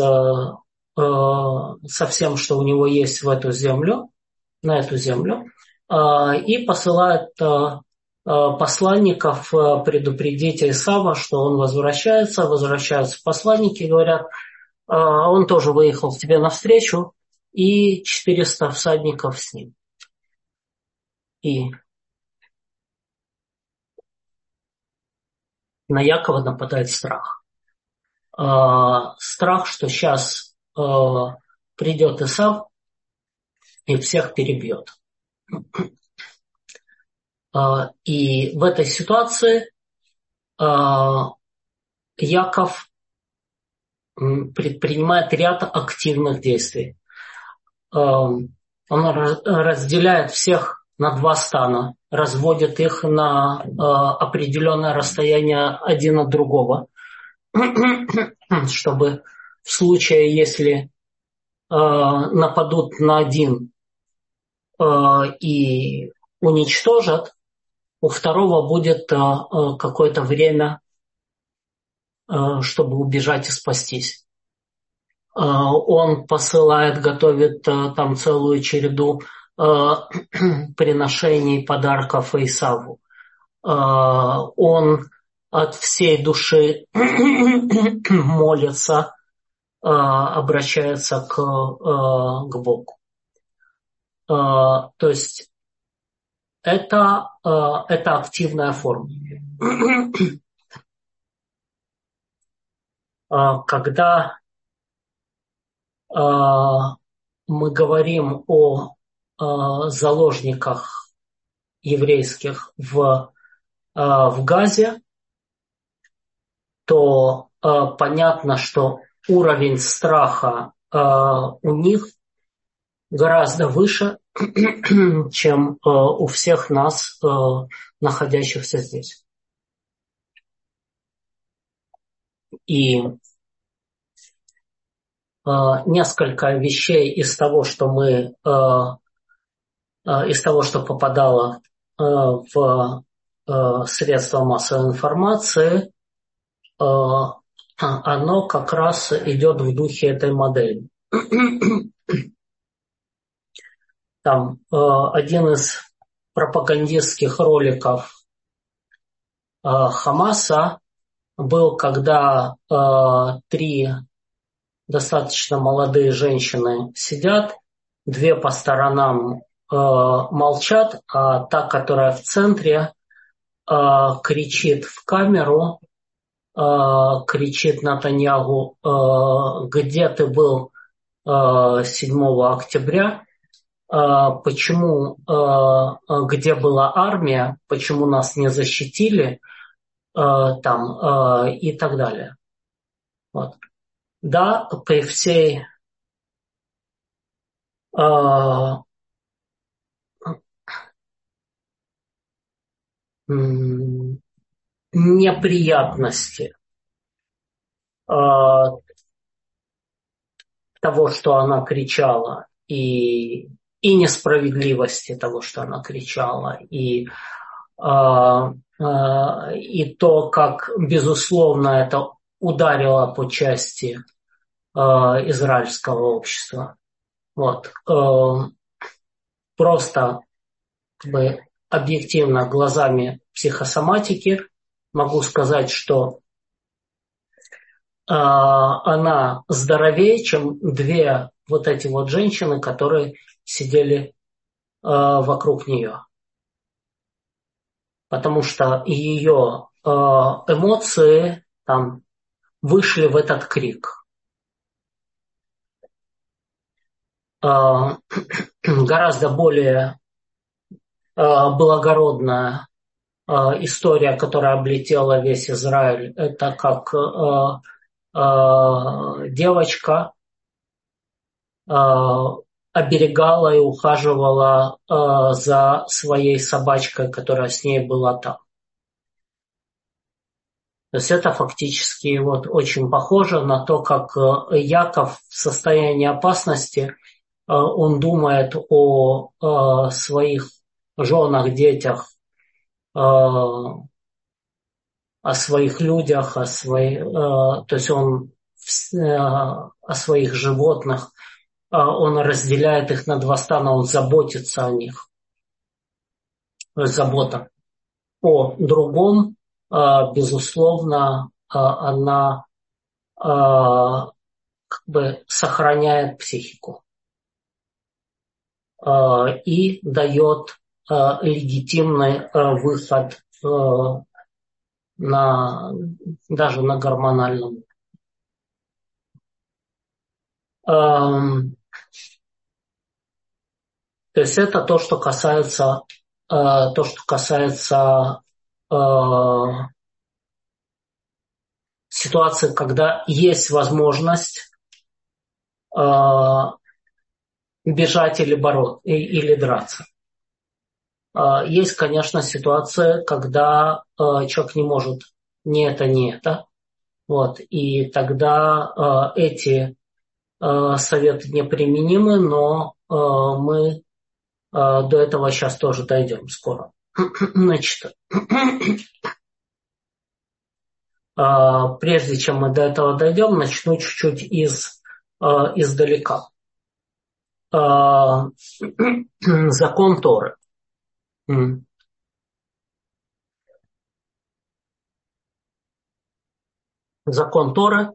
A: со всем, что у него есть в эту землю, на эту землю, и посылает посланников предупредить Исава, что он возвращается. Возвращаются посланники, говорят: он тоже выехал к тебе навстречу, и четыреста всадников с ним. И на Якова нападает страх. Страх, что сейчас придет Исав и всех перебьет. И в этой ситуации Яков предпринимает ряд активных действий. Он разделяет всех на два стана, разводит их на определенное расстояние один от другого, чтобы в случае, если нападут на один и уничтожат, у второго будет какое-то время, чтобы убежать и спастись. Он посылает, готовит там целую череду приношений, подарков Исаву. Он от всей души молится, обращается к, к Богу. То есть это, это активная форма. Когда мы говорим о заложниках еврейских в, в Газе, то понятно, что уровень страха у них гораздо выше, чем у всех нас, находящихся здесь. И несколько вещей из того, что мы, из того, что попадало в средства массовой информации, оно как раз идет в духе этой модели. Там один из пропагандистских роликов Хамаса был, когда три достаточно молодые женщины сидят, две по сторонам э, молчат, а та, которая в центре, э, кричит в камеру, э, кричит Натаньягу: э, где ты был э, седьмого октября, почему, где была армия, почему нас не защитили, там, и так далее. Вот. Да, при всей неприятности того, что она кричала, и, и несправедливости того, что она кричала, и, и то, как, безусловно, это ударило по части израильского общества. Вот. Просто как бы, объективно глазами психосоматики могу сказать, что она здоровее, чем две вот эти вот женщины, которые сидели вокруг нее. Потому что ее эмоции там вышли в этот крик. Гораздо более благородная история, которая облетела весь Израиль, это как девочка оберегала и ухаживала за своей собачкой, которая с ней была там. То есть это фактически вот очень похоже на то, как Яков в состоянии опасности, он думает о своих женах, детях, о своих людях, о своих, то есть он о своих животных, он разделяет их на два стана, он заботится о них. Забота о другом, безусловно, она как бы сохраняет психику и дает легитимный выход на, даже на гормональном. То есть это то, что касается, то, что касается ситуации, когда есть возможность бежать или бороться, или драться. Есть, конечно, ситуация, когда человек не может ни это, ни это. Вот, и тогда эти советы неприменимы, но мы до этого сейчас тоже дойдем скоро. Значит, прежде чем мы до этого дойдем, начну чуть-чуть из, издалека. Закон Торы. Закон Торы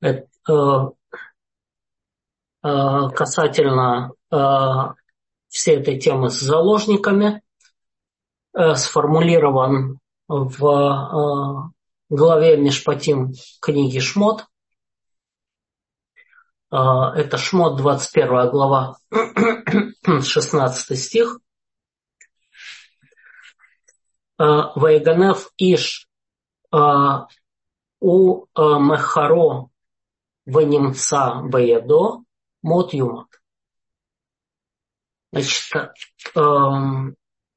A: касательно всей этой темы с заложниками сформулирован в главе Мишпатим книги Шмот. Это Шмот, двадцать первая глава, шестнадцатый стих. Ваиганев иш у мехаро венемца баядо мот юмат. Значит, эм,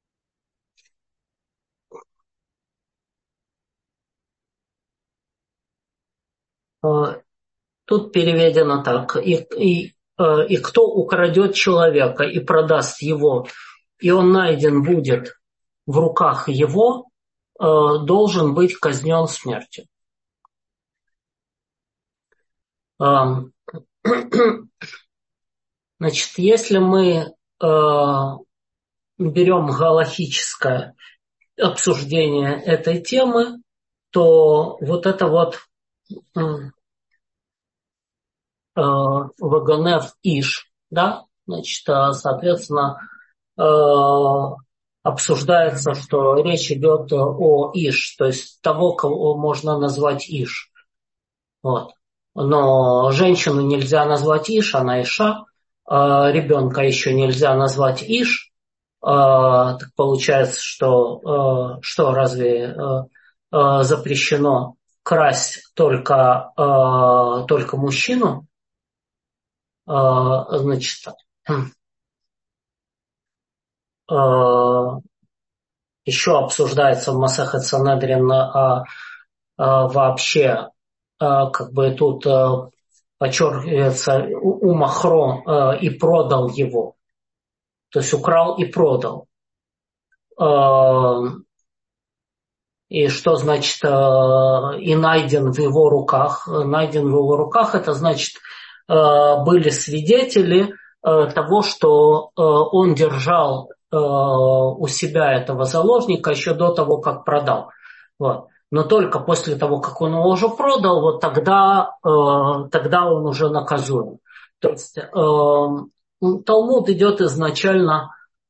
A: э, тут переведено так. И, и, э, и кто украдет человека и продаст его, и он найден будет в руках его, э, должен быть казнен смертью. Эм, значит, если мы э, берем галахическое обсуждение этой темы, то вот это вот Ваганев Иш, да, значит, соответственно, обсуждается, что речь идет о Иш, то есть того, кого можно назвать Иш. Вот. Но женщину нельзя назвать Иш, она Иша, ребенка еще нельзя назвать Иш. Так получается, что, что разве запрещено красть только, только мужчину? Значит, еще обсуждается в Масехет Санедрин вообще, как бы тут подчеркивается у Махро и продал его. То есть украл и продал. И что значит и найден в его руках? Найден в его руках, это значит, были свидетели того, что он держал у себя этого заложника еще до того, как продал. Вот. Но только после того, как он его уже продал, вот тогда, тогда он уже наказуем. То есть Талмуд идет изначально,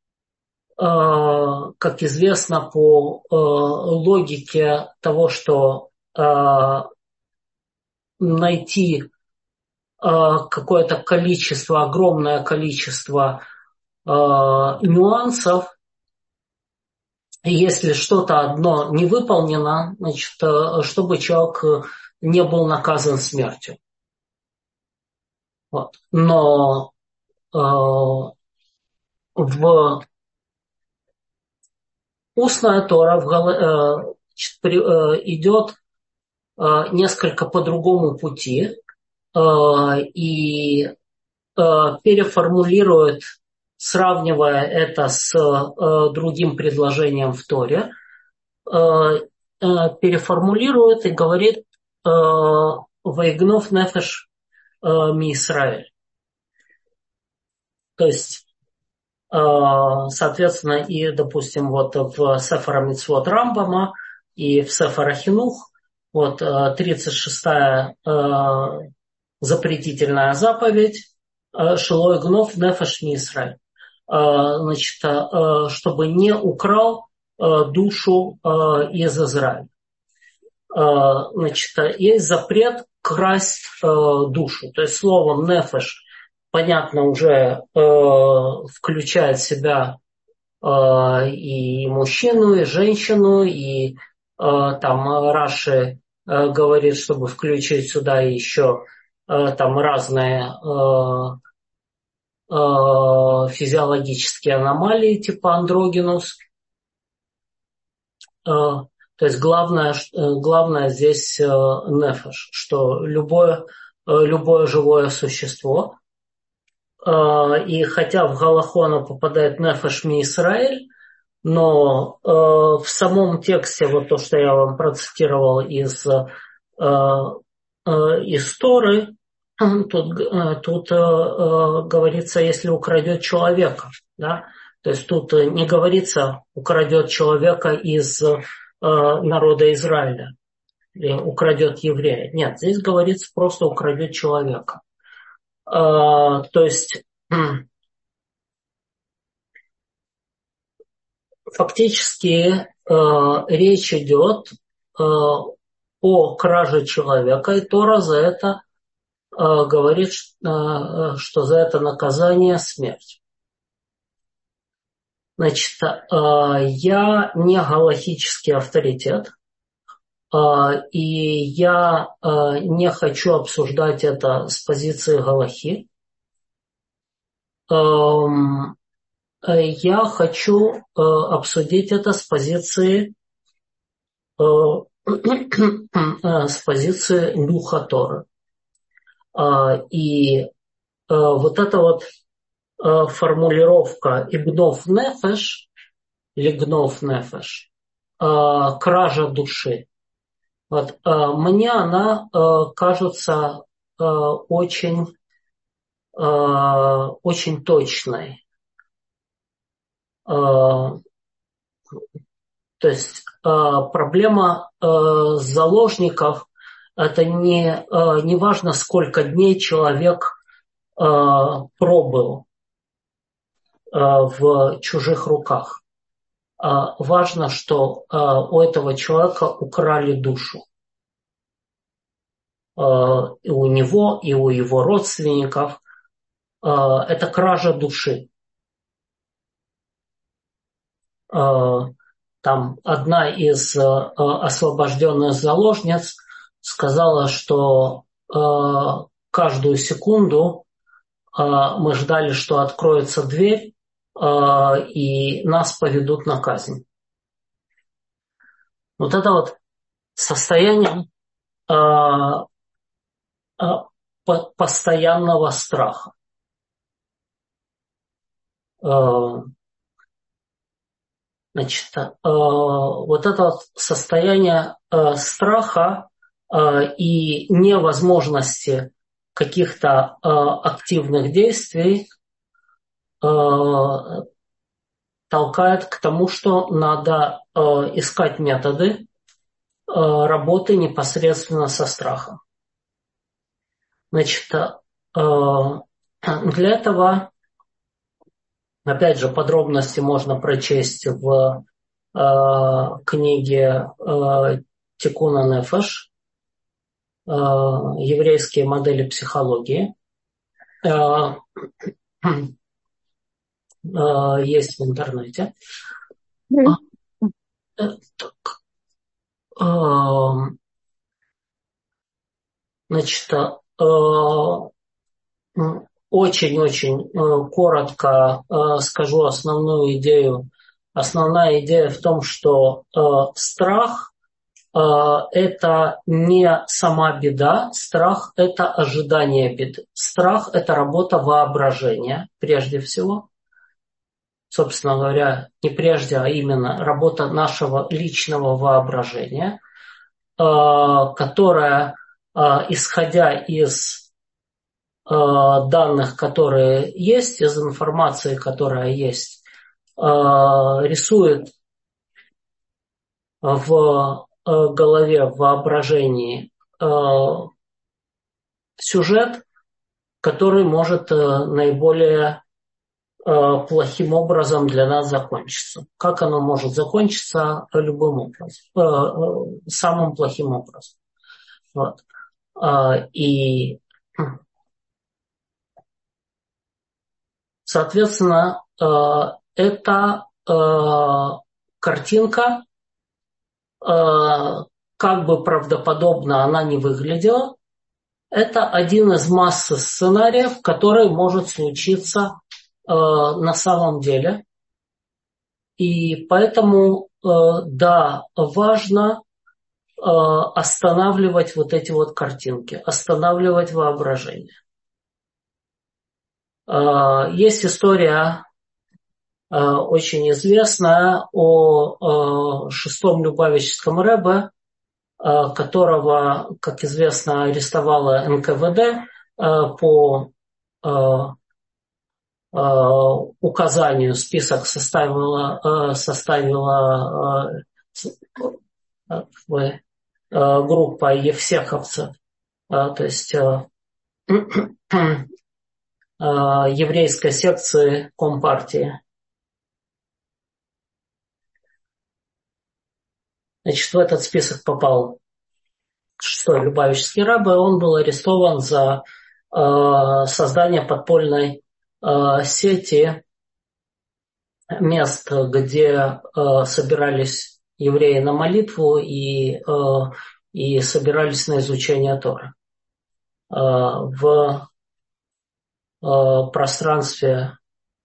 A: как известно, по логике того, что найти какое-то количество, огромное количество нюансов, и если что-то одно не выполнено, значит, чтобы человек не был наказан смертью. Вот. Но в устная Тора в, идет несколько по другому пути и переформулирует, сравнивая это с другим предложением в Торе, переформулирует и говорит «Ваигнов нефеш ми-Исраэль». То есть, соответственно, и, допустим, вот в Сефер ха-Мицвот Рамбама и в Сефер ха-Хинух, вот тридцать шестая запретительная заповедь «Шелой гнов нефеш ми-Исраэль». Значит, чтобы не украл душу из Израиля. Значит, есть запрет красть душу. То есть словом «нефеш» понятно уже включает в себя и мужчину, и женщину, и там Раши говорит, чтобы включить сюда еще там разные физиологические аномалии типа андрогинус. То есть главное, главное здесь нефеш, что любое, любое живое существо, и хотя в галаху попадает нефеш ми-Исраэль, но в самом тексте, вот то, что я вам процитировал из, из Торы, Тут, тут э, говорится, если украдет человека, да? То есть тут не говорится, украдет человека из э, народа Израиля или украдет еврея. Нет, здесь говорится просто украдет человека. Э, то есть э, фактически э, речь идет э, о краже человека, и Тора за это говорит, что за это наказание смерть. Значит, я не галахический авторитет, и я не хочу обсуждать это с позиции галахи. Я хочу обсудить это с позиции, с позиции духа Торы. И вот эта вот формулировка «игнов нефеш» или «гнов нефеш», «кража души», вот, мне она кажется очень, очень точной. То есть проблема заложников – это не, не важно, сколько дней человек пробыл в чужих руках. Важно, что у этого человека украли душу. И у него, и у его родственников. это кража души. Там одна из освобожденных заложниц сказала, что каждую секунду мы ждали, что откроется дверь, и нас поведут на казнь. Вот это вот состояние постоянного страха. Значит, вот это вот состояние страха и невозможности каких-то активных действий толкает к тому, что надо искать методы работы непосредственно со страхом. Значит, для этого, опять же, подробности можно прочесть в книге Тикуна Нефеш «Еврейские модели психологии». Есть в интернете. Значит, очень-очень коротко скажу основную идею. Основная идея в том, что страх – это не сама беда, страх – это ожидание беды. Страх – это работа воображения, прежде всего. Собственно говоря, не прежде, а именно работа нашего личного воображения, которая, исходя из данных, которые есть, из информации, которая есть, рисует в голове, в воображении сюжет, который может наиболее плохим образом для нас закончиться. Как оно может закончиться? Любым образом. Самым плохим образом. Вот. И, соответственно, эта картинка, как бы правдоподобно она ни выглядела, это один из массы сценариев, который может случиться на самом деле. И поэтому, да, важно останавливать вот эти вот картинки, останавливать воображение. Есть история очень известная о шестом Любавическом Ребе, которого, как известно, арестовала эн ка вэ дэ по указанию, список составила, составила группа евсеховцев, то есть еврейской секции Компартии. Значит, в этот список попал шестой Любавический Ребе. Он был арестован за создание подпольной сети мест, где собирались евреи на молитву и, и собирались на изучение Торы в пространстве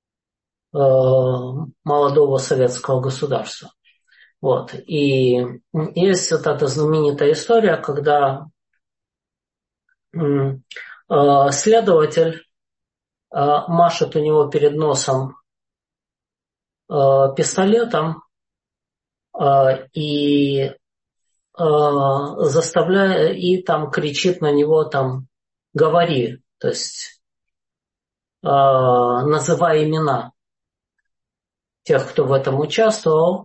A: молодого советского государства. Вот. И есть вот эта знаменитая история, когда следователь машет у него перед носом пистолетом и заставляет, и там кричит на него там «говори», то есть называя имена тех, кто в этом участвовал,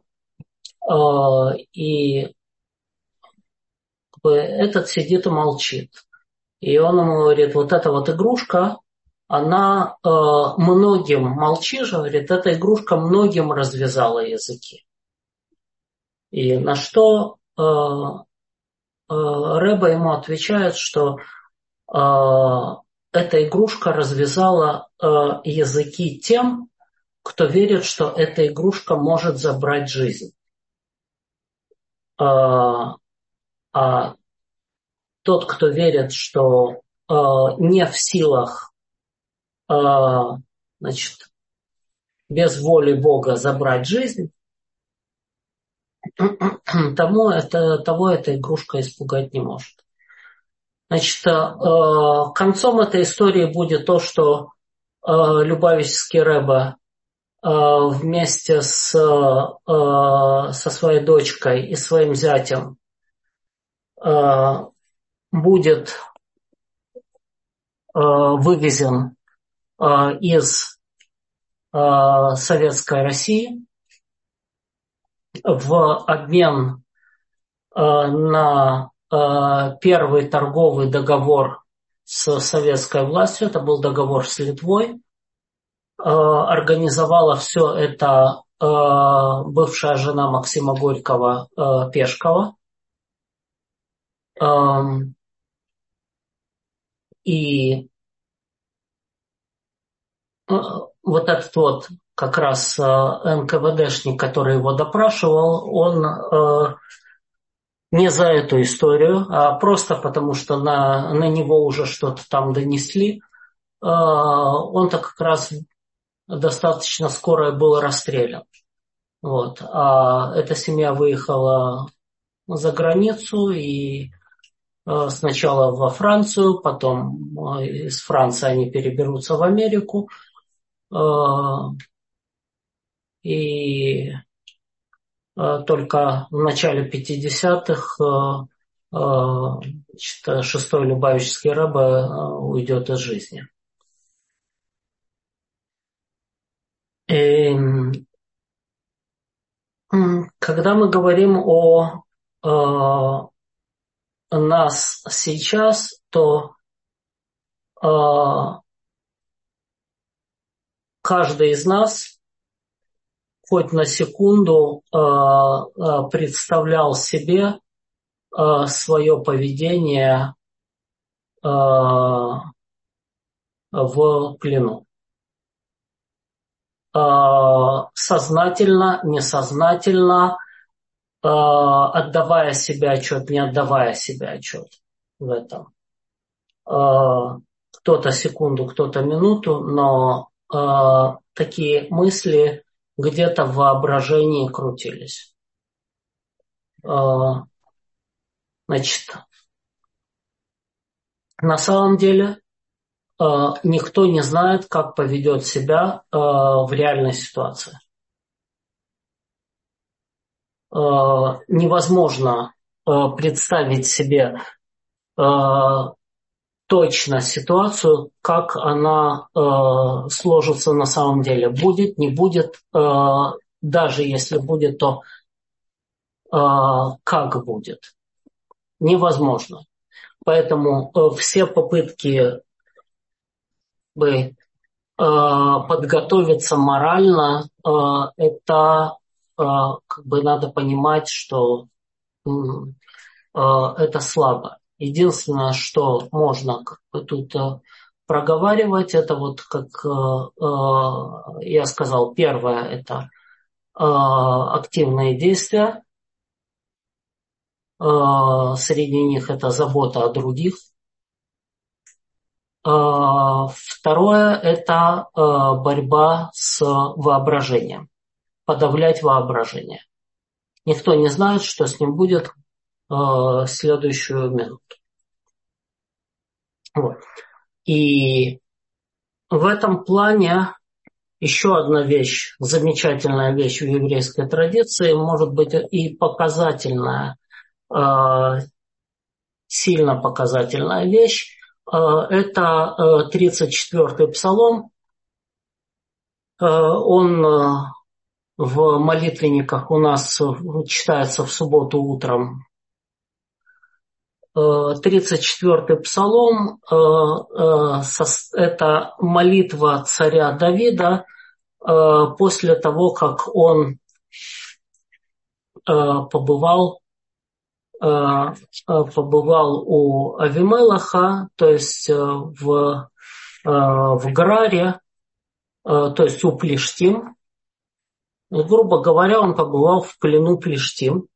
A: и этот сидит и молчит. И он ему говорит: вот эта вот игрушка, она э, многим, молчишь, говорит, эта игрушка многим развязала языки. И на что э, э, Ребе ему отвечает, что э, эта игрушка развязала э, языки тем, кто верит, что эта игрушка может забрать жизнь. А, а тот, кто верит, что э, не в силах, э, значит, без воли Бога забрать жизнь, тому это, того эта игрушка испугать не может. Значит, э, концом этой истории будет то, что э, Любавичский Рэбе э, вместе с, э, со своей дочкой и своим зятем э, будет э, вывезен э, из э, Советской России в обмен э, на э, первый торговый договор с советской властью. Это был договор с Литвой. Э, организовала все это э, бывшая жена Максима Горького э, Пешкова. Э, и э, вот этот вот как раз э, эн ка вэ дэшник, который его допрашивал, он э, не за эту историю, а просто потому, что на, на него уже что-то там донесли, э, он-то как раз достаточно скоро был расстрелян. Вот. А эта семья выехала за границу и э, сначала во Францию, потом э, из Франции они переберутся в Америку. Э, и э, только в начале пятидесятых э, э, шестой Любавичский Рэбе э, уйдет из жизни. И, когда мы говорим о э, нас сейчас, то э, каждый из нас хоть на секунду э, э, представлял себе э, свое поведение э, в плену. Э, сознательно, несознательно, э, отдавая себе отчет, не отдавая себе отчет в этом. Э, кто-то секунду, кто-то минуту, но э, такие мысли где-то в воображении крутились. Э, значит, на самом деле э, никто не знает, как поведет себя э, в реальной ситуации. Э, невозможно э, представить себе э, точно ситуацию, как она э, сложится на самом деле. Будет, не будет, э, даже если будет, то э, как будет. Невозможно. Поэтому э, все попытки бы э, подготовиться морально, э, это э, как бы надо понимать, что э, это слабо. Единственное, что можно как бы тут э, проговаривать, это вот как э, э, я сказал, первое это э, активные действия. Э, среди них это забота о других. Э, второе это э, борьба с воображением. Подавлять воображение. Никто не знает, что с ним будет э, следующую минуту. Вот. И в этом плане еще одна вещь, замечательная вещь в еврейской традиции, может быть и показательная, э, сильно показательная вещь, э, это э, тридцать четвёртый псалом. Э, он э, в молитвенниках у нас читается в субботу утром. тридцать четвёртый псалом – это молитва царя Давида после того, как он побывал, побывал у Авимелаха, то есть в в Граре, то есть у Плештим. Грубо говоря, он побывал в плену Плештим.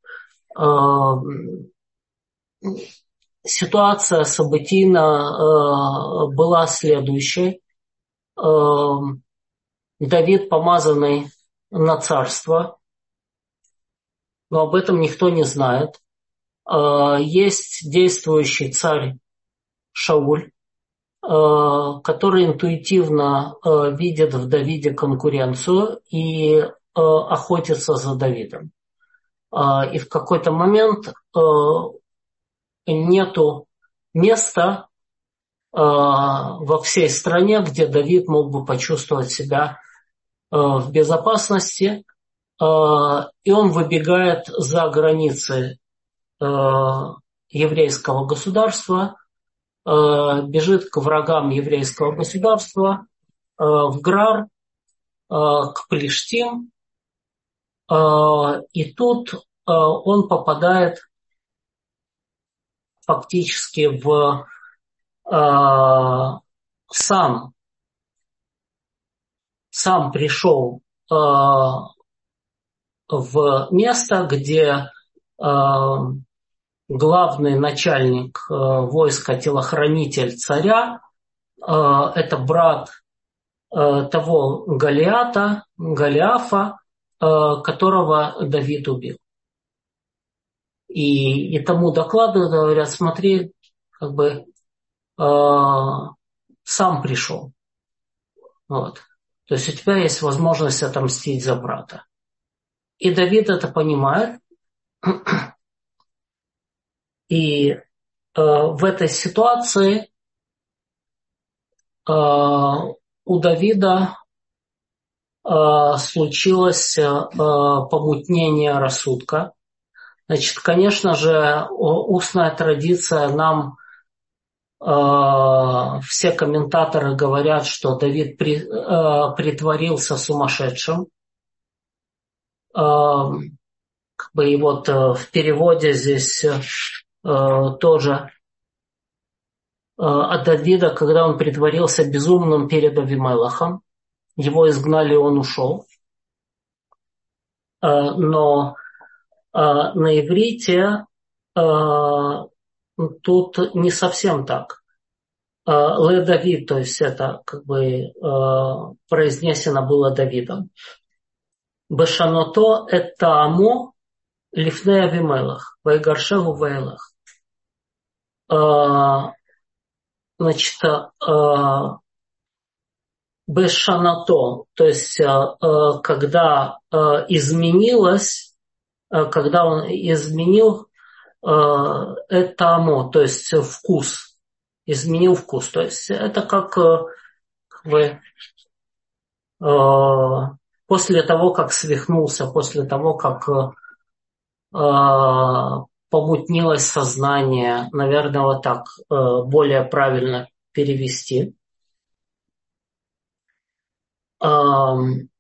A: Ситуация событийно была следующей. Давид, помазанный на царство, но об этом никто не знает. Есть действующий царь Шауль, который интуитивно видит в Давиде конкуренцию и охотится за Давидом. И в какой-то момент нету места во всей стране, где Давид мог бы почувствовать себя в безопасности, и он выбегает за границы еврейского государства, бежит к врагам еврейского государства, в Грар, к Плештим, и тут он попадает фактически в сам, сам пришел в место, где главный начальник войска, телохранитель царя, это брат того Голиата, Голиафа, которого Давид убил. И, и тому докладывают, говорят, смотри, как бы сам пришел. Вот. То есть у тебя есть возможность отомстить за брата. И Давид это понимает. И э, в этой ситуации э, у Давида э, случилось э, помутнение рассудка. Значит, конечно же, устная традиция нам, э, все комментаторы говорят, что Давид при, э, притворился сумасшедшим. Э, как бы и вот э, в переводе здесь э, тоже от Давида, когда он притворился безумным перед Авимелахом. Его изгнали, он ушел. Но на иврите тут не совсем так. Ле Давид, то есть это как бы произнесено было Давидом. Бешаното это амо лифней Авимелах, вайгаршеву вейлах. Значит, бешанато, то есть когда изменилось, когда он изменил это амо, то есть вкус, изменил вкус, то есть это как, как бы, после того, как свихнулся, после того, как помутнилось сознание, наверное, вот так более правильно перевести. Кроме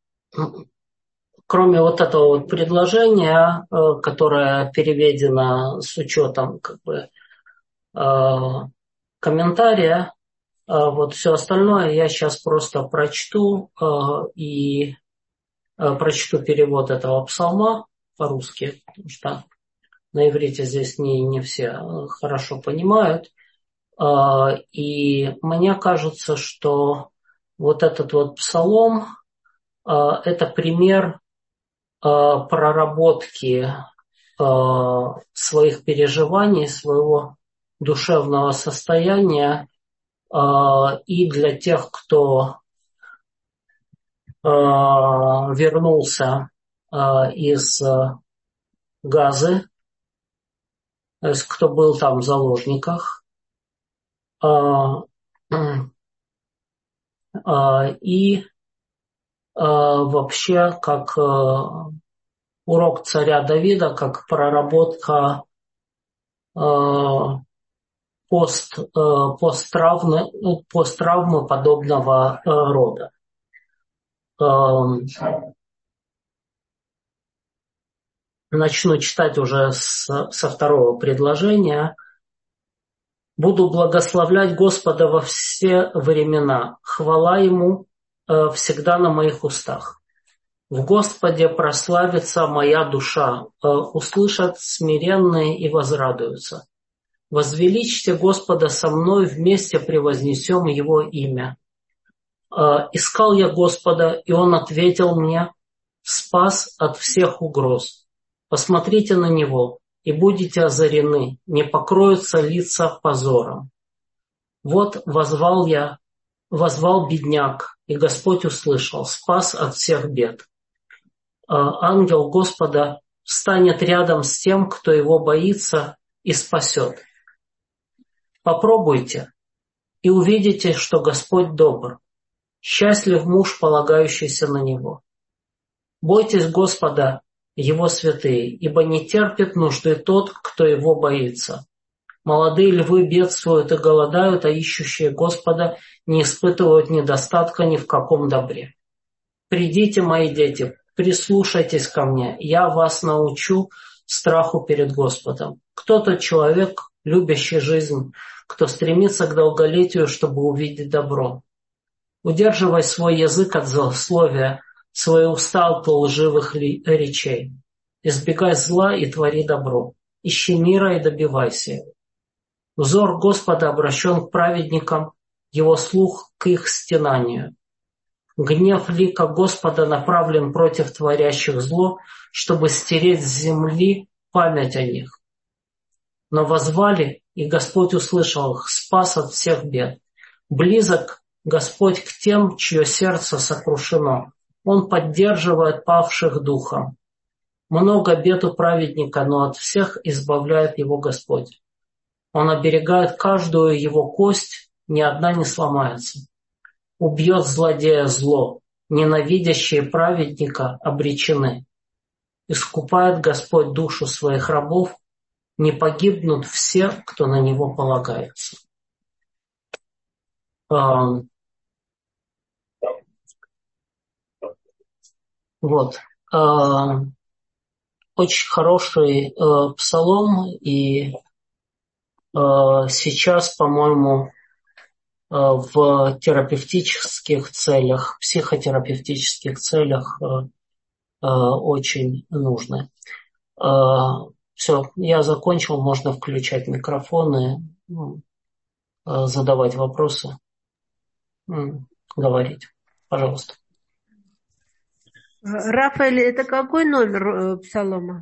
A: вот этого вот предложения, которое переведено с учетом как бы комментария, вот все остальное я сейчас просто прочту и прочту перевод этого псалма по-русски, потому что на иврите здесь не, не все хорошо понимают. И мне кажется, что вот этот вот псалом – это пример проработки своих переживаний, своего душевного состояния и для тех, кто вернулся из Газы, то есть кто был там в заложниках, и вообще как урок царя Давида, как проработка пост, посттравмы, посттравмы подобного рода. Начну читать уже с, со второго предложения. Буду благословлять Господа во все времена. Хвала Ему э, всегда на моих устах. В Господе прославится моя душа. Э, услышат смиренные и возрадуются. Возвеличьте Господа со мной, вместе превознесем Его имя. Э, искал я Господа, и Он ответил мне, спас от всех угроз. Посмотрите на Него, и будете озарены, не покроются лица позором. Вот возвал я, возвал бедняк, и Господь услышал, спас от всех бед. Ангел Господа встанет рядом с тем, кто его боится, и спасет. Попробуйте, и увидите, что Господь добр. Счастлив муж, полагающийся на Него. Бойтесь Господа, Его святые, ибо не терпит нужды тот, кто Его боится. Молодые львы бедствуют и голодают, а ищущие Господа не испытывают недостатка ни в каком добре. Придите, мои дети, прислушайтесь ко мне, я вас научу страху перед Господом. Кто-то человек, любящий жизнь, кто стремится к долголетию, чтобы увидеть добро. Удерживай свой язык от злословия, свои уста от лживых речей. Избегай зла и твори добро. Ищи мира и добивайся его. Взор Господа обращен к праведникам, его слух к их стенанию. Гнев лика Господа направлен против творящих зло, чтобы стереть с земли память о них. Но воззвали, и Господь услышал их, спас от всех бед. Близок Господь к тем, чье сердце сокрушено. Он поддерживает павших духом. Много бед у праведника, но от всех избавляет его Господь. Он оберегает каждую его кость, ни одна не сломается. Убьет злодея зло, ненавидящие праведника обречены. Искупает Господь душу своих рабов, не погибнут все, кто на него полагается. Вот. Очень хороший псалом, и сейчас, по-моему, в терапевтических целях, психотерапевтических целях очень нужны. Все, я закончил, можно включать микрофоны, задавать вопросы, говорить. Пожалуйста.
B: Рафаэль, это какой номер псалома?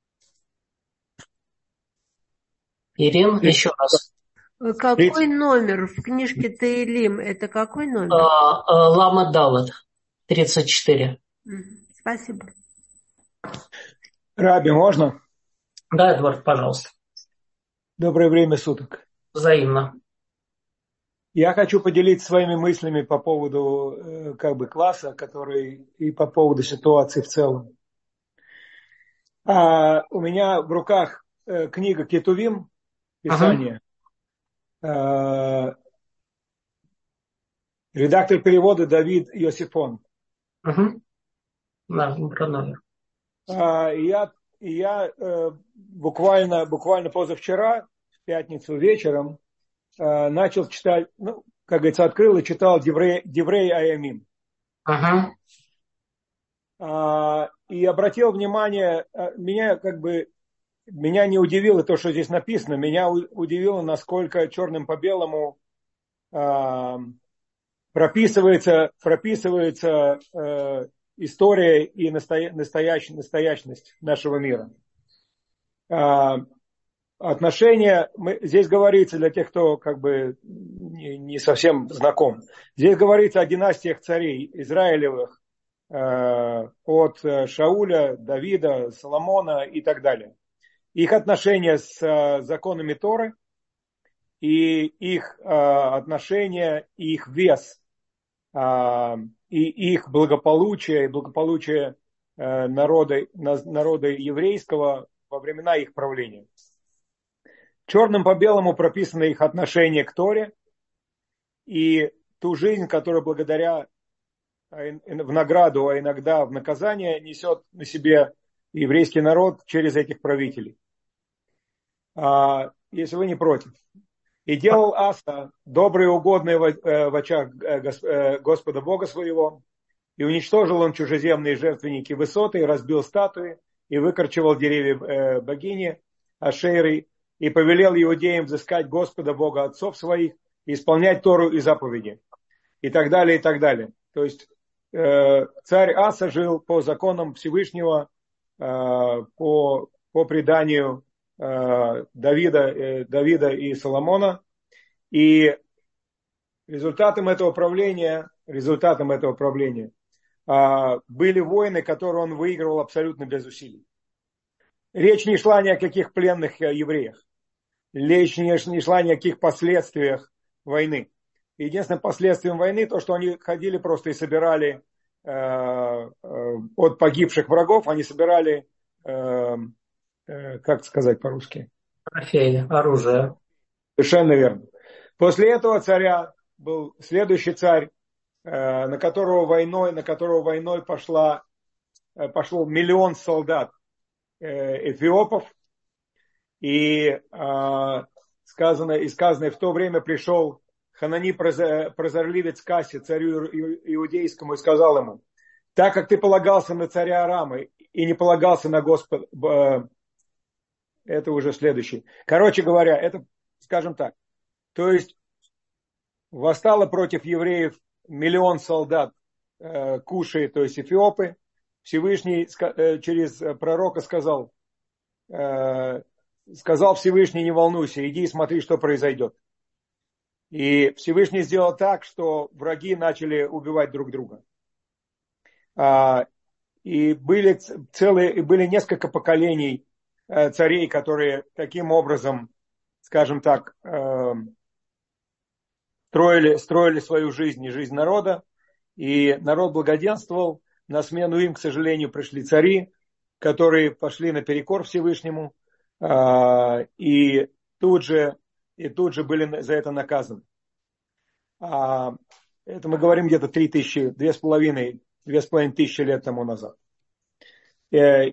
A: Ирин, еще раз.
B: Какой номер в книжке Теилим? Это какой номер?
A: Лама Далет, тридцать четыре.
B: Спасибо.
C: Раби, можно?
A: Да, Эдвард, пожалуйста.
C: Доброе время суток.
A: Взаимно.
C: Я хочу поделиться своими мыслями по поводу как бы класса, который и по поводу ситуации в целом. А, у меня в руках книга Кетувим, Писание. Uh-huh. Редактор перевода Давид Йосифон.
A: Uh-huh. Да, про номер.
C: Uh, я я uh, буквально, буквально позавчера, в пятницу вечером, uh, начал читать, ну, как говорится, открыл и читал Деврей, Деврей Аямим.
A: Uh-huh.
C: Uh, и обратил внимание, uh, меня как бы Меня не удивило то, что здесь написано. Меня удивило, насколько черным по белому э, прописывается, прописывается э, история и настоя, настоящ, настоящность нашего мира. Э, отношения, мы, здесь говорится для тех, кто как бы не, не совсем знаком. Здесь говорится о династиях царей Израилевых, э, от Шауля, Давида, Соломона и так далее. Их отношения с uh, законами Торы и их uh, отношения, и их вес, uh, и их благополучие, и благополучие uh, народа, народа еврейского во времена их правления. Черным по белому прописаны их отношения к Торе и ту жизнь, которую благодаря в награду, а иногда в наказание несет на себе еврейский народ через этих правителей. Если вы не против. И делал Аса доброе и угодное в очах Господа Бога своего, и уничтожил он чужеземные жертвенники высоты, и разбил статуи, и выкорчевал деревья богини Ашеры, и повелел иудеям взыскать Господа Бога отцов своих, и исполнять Тору и заповеди, и так далее, и так далее. То есть царь Аса жил по законам Всевышнего, по, по преданию Давида, Давида и Соломона, и результатом этого правления, результатом этого правления были войны, которые он выигрывал абсолютно без усилий. Речь не шла ни о каких пленных евреях, речь не шла ни о каких последствиях войны. Единственным последствием войны то, что они ходили просто и собирали э, э, от погибших врагов, они собирали, э, э, как сказать по-русски?
A: Трофеи, оружие.
C: Совершенно верно. После этого царя был следующий царь, э, на которого войной, на которого войной пошла, э, пошел миллион солдат э, эфиопов. И, э, сказано, и сказано, в то время пришел Ханани, прозорливец Касси, царю иудейскому, и сказал ему: так как ты полагался на царя Арама и не полагался на Господа, это уже следующий. Короче говоря, это, скажем так, то есть восстало против евреев миллион солдат Куши, то есть эфиопы. Всевышний через пророка сказал, сказал Всевышний: не волнуйся, иди и смотри, что произойдет. И Всевышний сделал так, что враги начали убивать друг друга. И были целые, и были несколько поколений царей, которые таким образом, скажем так, строили, строили свою жизнь и жизнь народа. И народ благоденствовал. На смену им, к сожалению, пришли цари, которые пошли наперекор Всевышнему. И тут же И тут же были за это наказаны. А, это мы говорим где-то три тысячи, две с половиной, две с половиной тысячи лет тому назад. Э,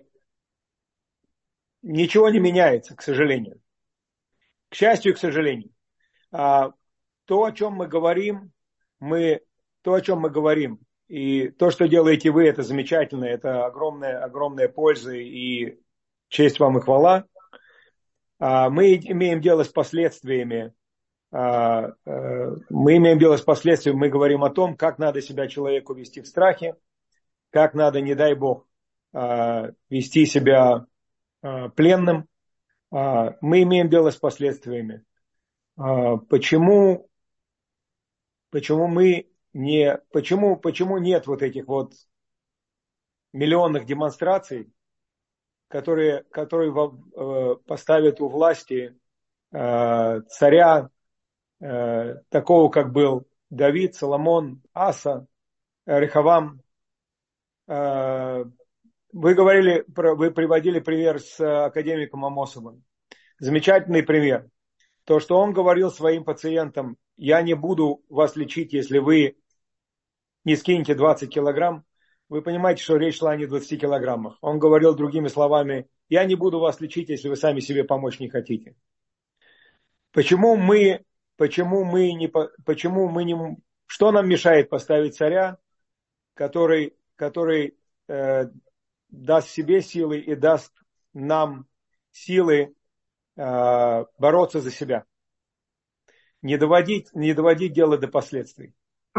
C: ничего не меняется, к сожалению. К счастью, к сожалению. А, то, о чем мы говорим, мы, то, о чем мы говорим, и то, что делаете вы, это замечательно, это огромная, огромная польза, и честь вам и хвала. Мы имеем дело с последствиями, мы имеем дело с последствиями, мы говорим о том, как надо себя человеку вести в страхе, как надо, не дай Бог, вести себя пленным. Мы имеем дело с последствиями. Почему, почему мы не, почему, почему нет вот этих вот миллионных демонстраций, которые, которые поставят у власти э, царя, э, такого, как был Давид, Соломон, Аса, Рехавам. Э, вы говорили, вы приводили пример с академиком Амосовым. Замечательный пример. То, что он говорил своим пациентам: я не буду вас лечить, если вы не скинете двадцать килограмм. Вы понимаете, что речь шла не о двадцати килограммах. Он говорил другими словами: я не буду вас лечить, если вы сами себе помочь не хотите. Почему мы, почему мы не, почему мы не, что нам мешает поставить царя, который, который э, даст себе силы и даст нам силы э, бороться за себя? Не доводить, не доводить дело до последствий.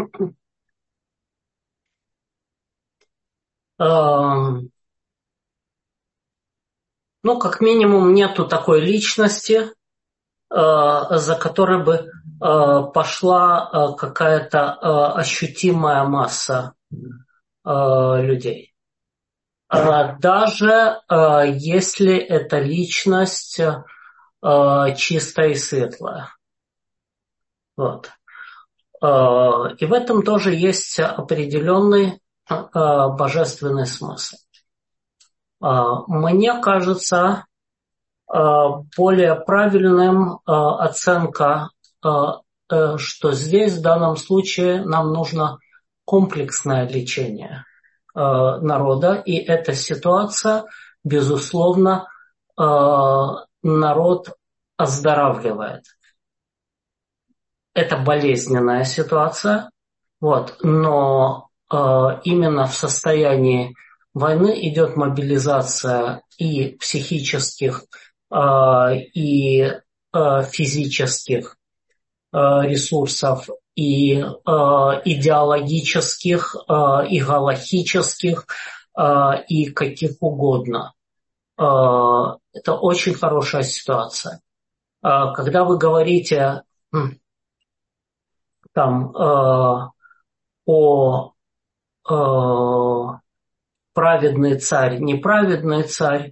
A: Ну, как минимум, нету такой личности, за которой бы пошла какая-то ощутимая масса людей. Даже если эта личность чистая и светлая. Вот. И в этом тоже есть определенный божественный смысл. Мне кажется, более правильным оценка, что здесь в данном случае нам нужно комплексное лечение народа, и эта ситуация, безусловно, народ оздоравливает. это болезненная ситуация, вот, но э, именно в состоянии войны идет мобилизация и психических, э, и э, физических э, ресурсов, и э, идеологических, э, и галахических, э, и каких угодно. Э, это очень хорошая ситуация. Э, когда вы говорите там э, о э, праведный царь, неправедный царь,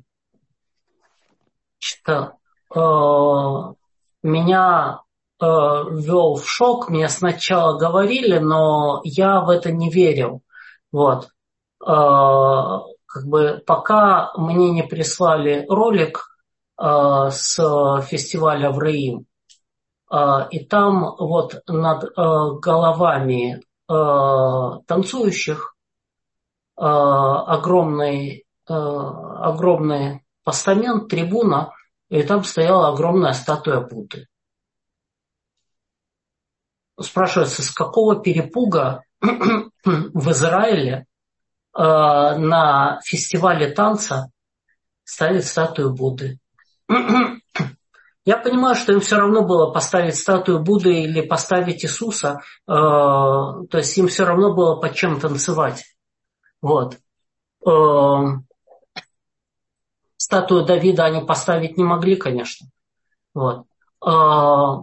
A: что э, меня э, ввел в шок. Мне сначала говорили, но я в это не верил. Вот. Э, как бы пока мне не прислали ролик э, с фестиваля в Раим, э, и там вот над э, головами э, танцующих э, огромный, э, огромный постамент, трибуна, и там стояла огромная статуя Будды. Спрашивается, с какого перепуга в Израиле э, на фестивале танца ставят статую Будды? Я понимаю, что им все равно было поставить статую Будды или поставить Иисуса, э, то есть им все равно было под чем танцевать. Вот. Э, статую Давида они поставить не могли, конечно. Вот. Э,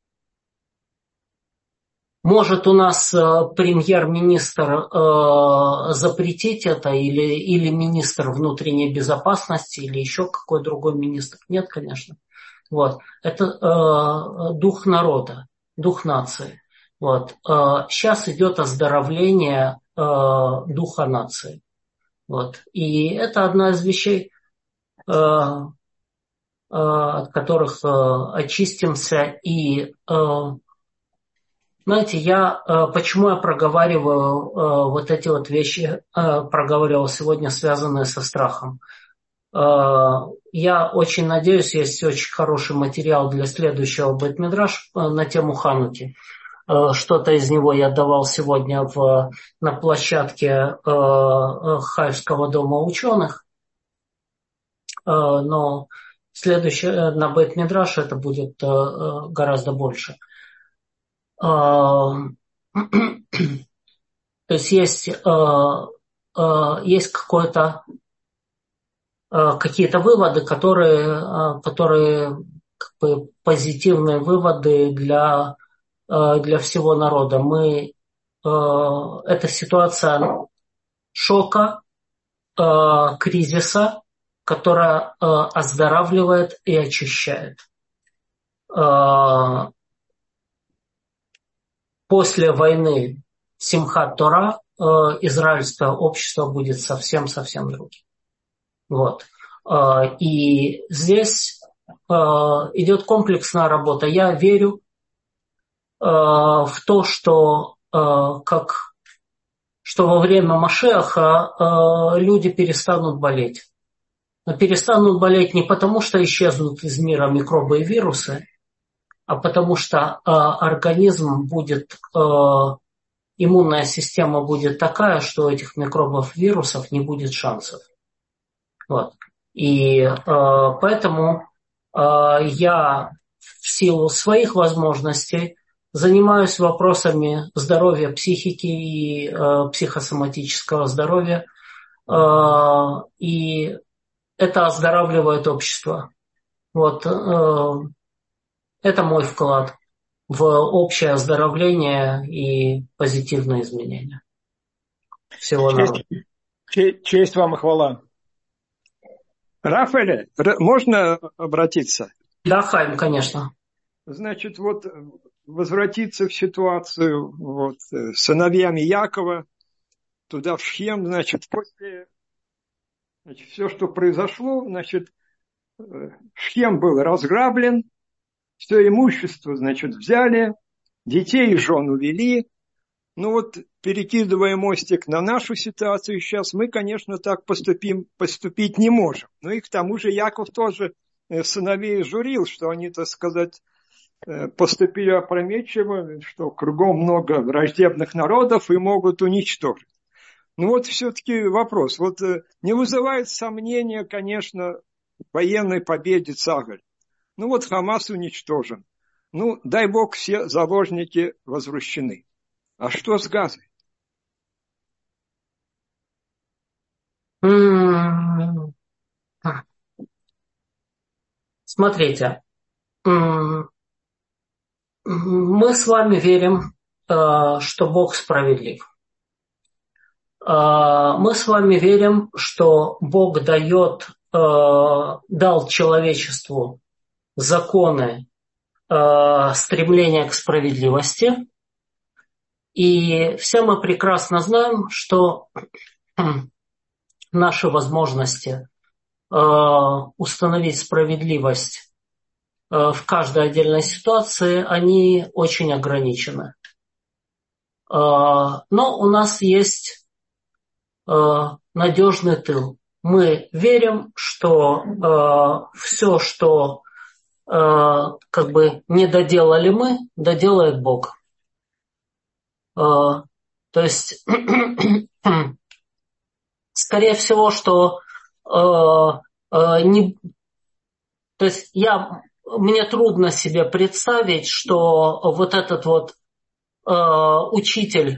A: Может у нас э, премьер-министр э, запретить это, или, или министр внутренней безопасности, или еще какой другой министр? Нет, конечно. Вот. Это э, дух народа, дух нации. Вот. Э, сейчас идет оздоровление э, духа нации. Вот. И это одна из вещей, э, э, от которых э, очистимся. И э, знаете, я, э, почему я проговариваю э, вот эти вот вещи, э, проговаривал сегодня, связанные со страхом. Я очень надеюсь, есть очень хороший материал для следующего бейт-мидраш на тему Хануки. Что-то из него я давал сегодня в, на площадке Хайфского дома ученых. Но следующее, на бейт-мидраш это будет гораздо больше. То есть есть, есть какой-то какие-то выводы, которые, которые как бы позитивные выводы для, для всего народа. Мы, это ситуация шока, кризиса, которая оздоравливает и очищает. После войны Симхат Тора израильское общество будет совсем-совсем другим. Вот. И здесь идет комплексная работа. Я верю в то, что, как, что во время Машеха люди перестанут болеть. Но перестанут болеть не потому, что исчезнут из мира микробы и вирусы, а потому что организм будет, иммунная система будет такая, что у этих микробов, вирусов не будет шансов. Вот. И э, поэтому э, я в силу своих возможностей занимаюсь вопросами здоровья психики и э, психосоматического здоровья. Э, и это оздоравливает общество. Вот. Э, это мой вклад в общее оздоровление и позитивные изменения всего народа.
C: Честь, честь вам и хвала.
D: Рафаэль, можно обратиться?
A: Да, Хайм, конечно.
D: Значит, вот возвратиться в ситуацию вот, с сыновьями Якова, туда в Шхем, значит, после, значит, все, что произошло, значит, Шхем был разграблен, все имущество, значит, взяли, детей и жен увели. Ну вот, перекидывая мостик на нашу ситуацию сейчас, мы, конечно, так поступим, поступить не можем. Ну и к тому же Яков тоже сыновей журил, что они, так сказать, поступили опрометчиво, что кругом много враждебных народов и могут уничтожить. Ну вот все-таки вопрос. Вот не вызывает сомнения, конечно, военной победе Цагаль. Ну вот Хамас уничтожен. Ну, дай бог, все заложники возвращены. А что с Газой?
A: Смотрите, мы с вами верим, что Бог справедлив. Мы с вами верим, что Бог дает, дал человечеству законы стремления к справедливости. И все мы прекрасно знаем, что наши возможности установить справедливость в каждой отдельной ситуации, они очень ограничены. Но у нас есть надежный тыл. Мы верим, что все, что как бы не доделали мы, доделает Бог. То есть, скорее всего, что не, то есть я, мне трудно себе представить, что вот этот вот учитель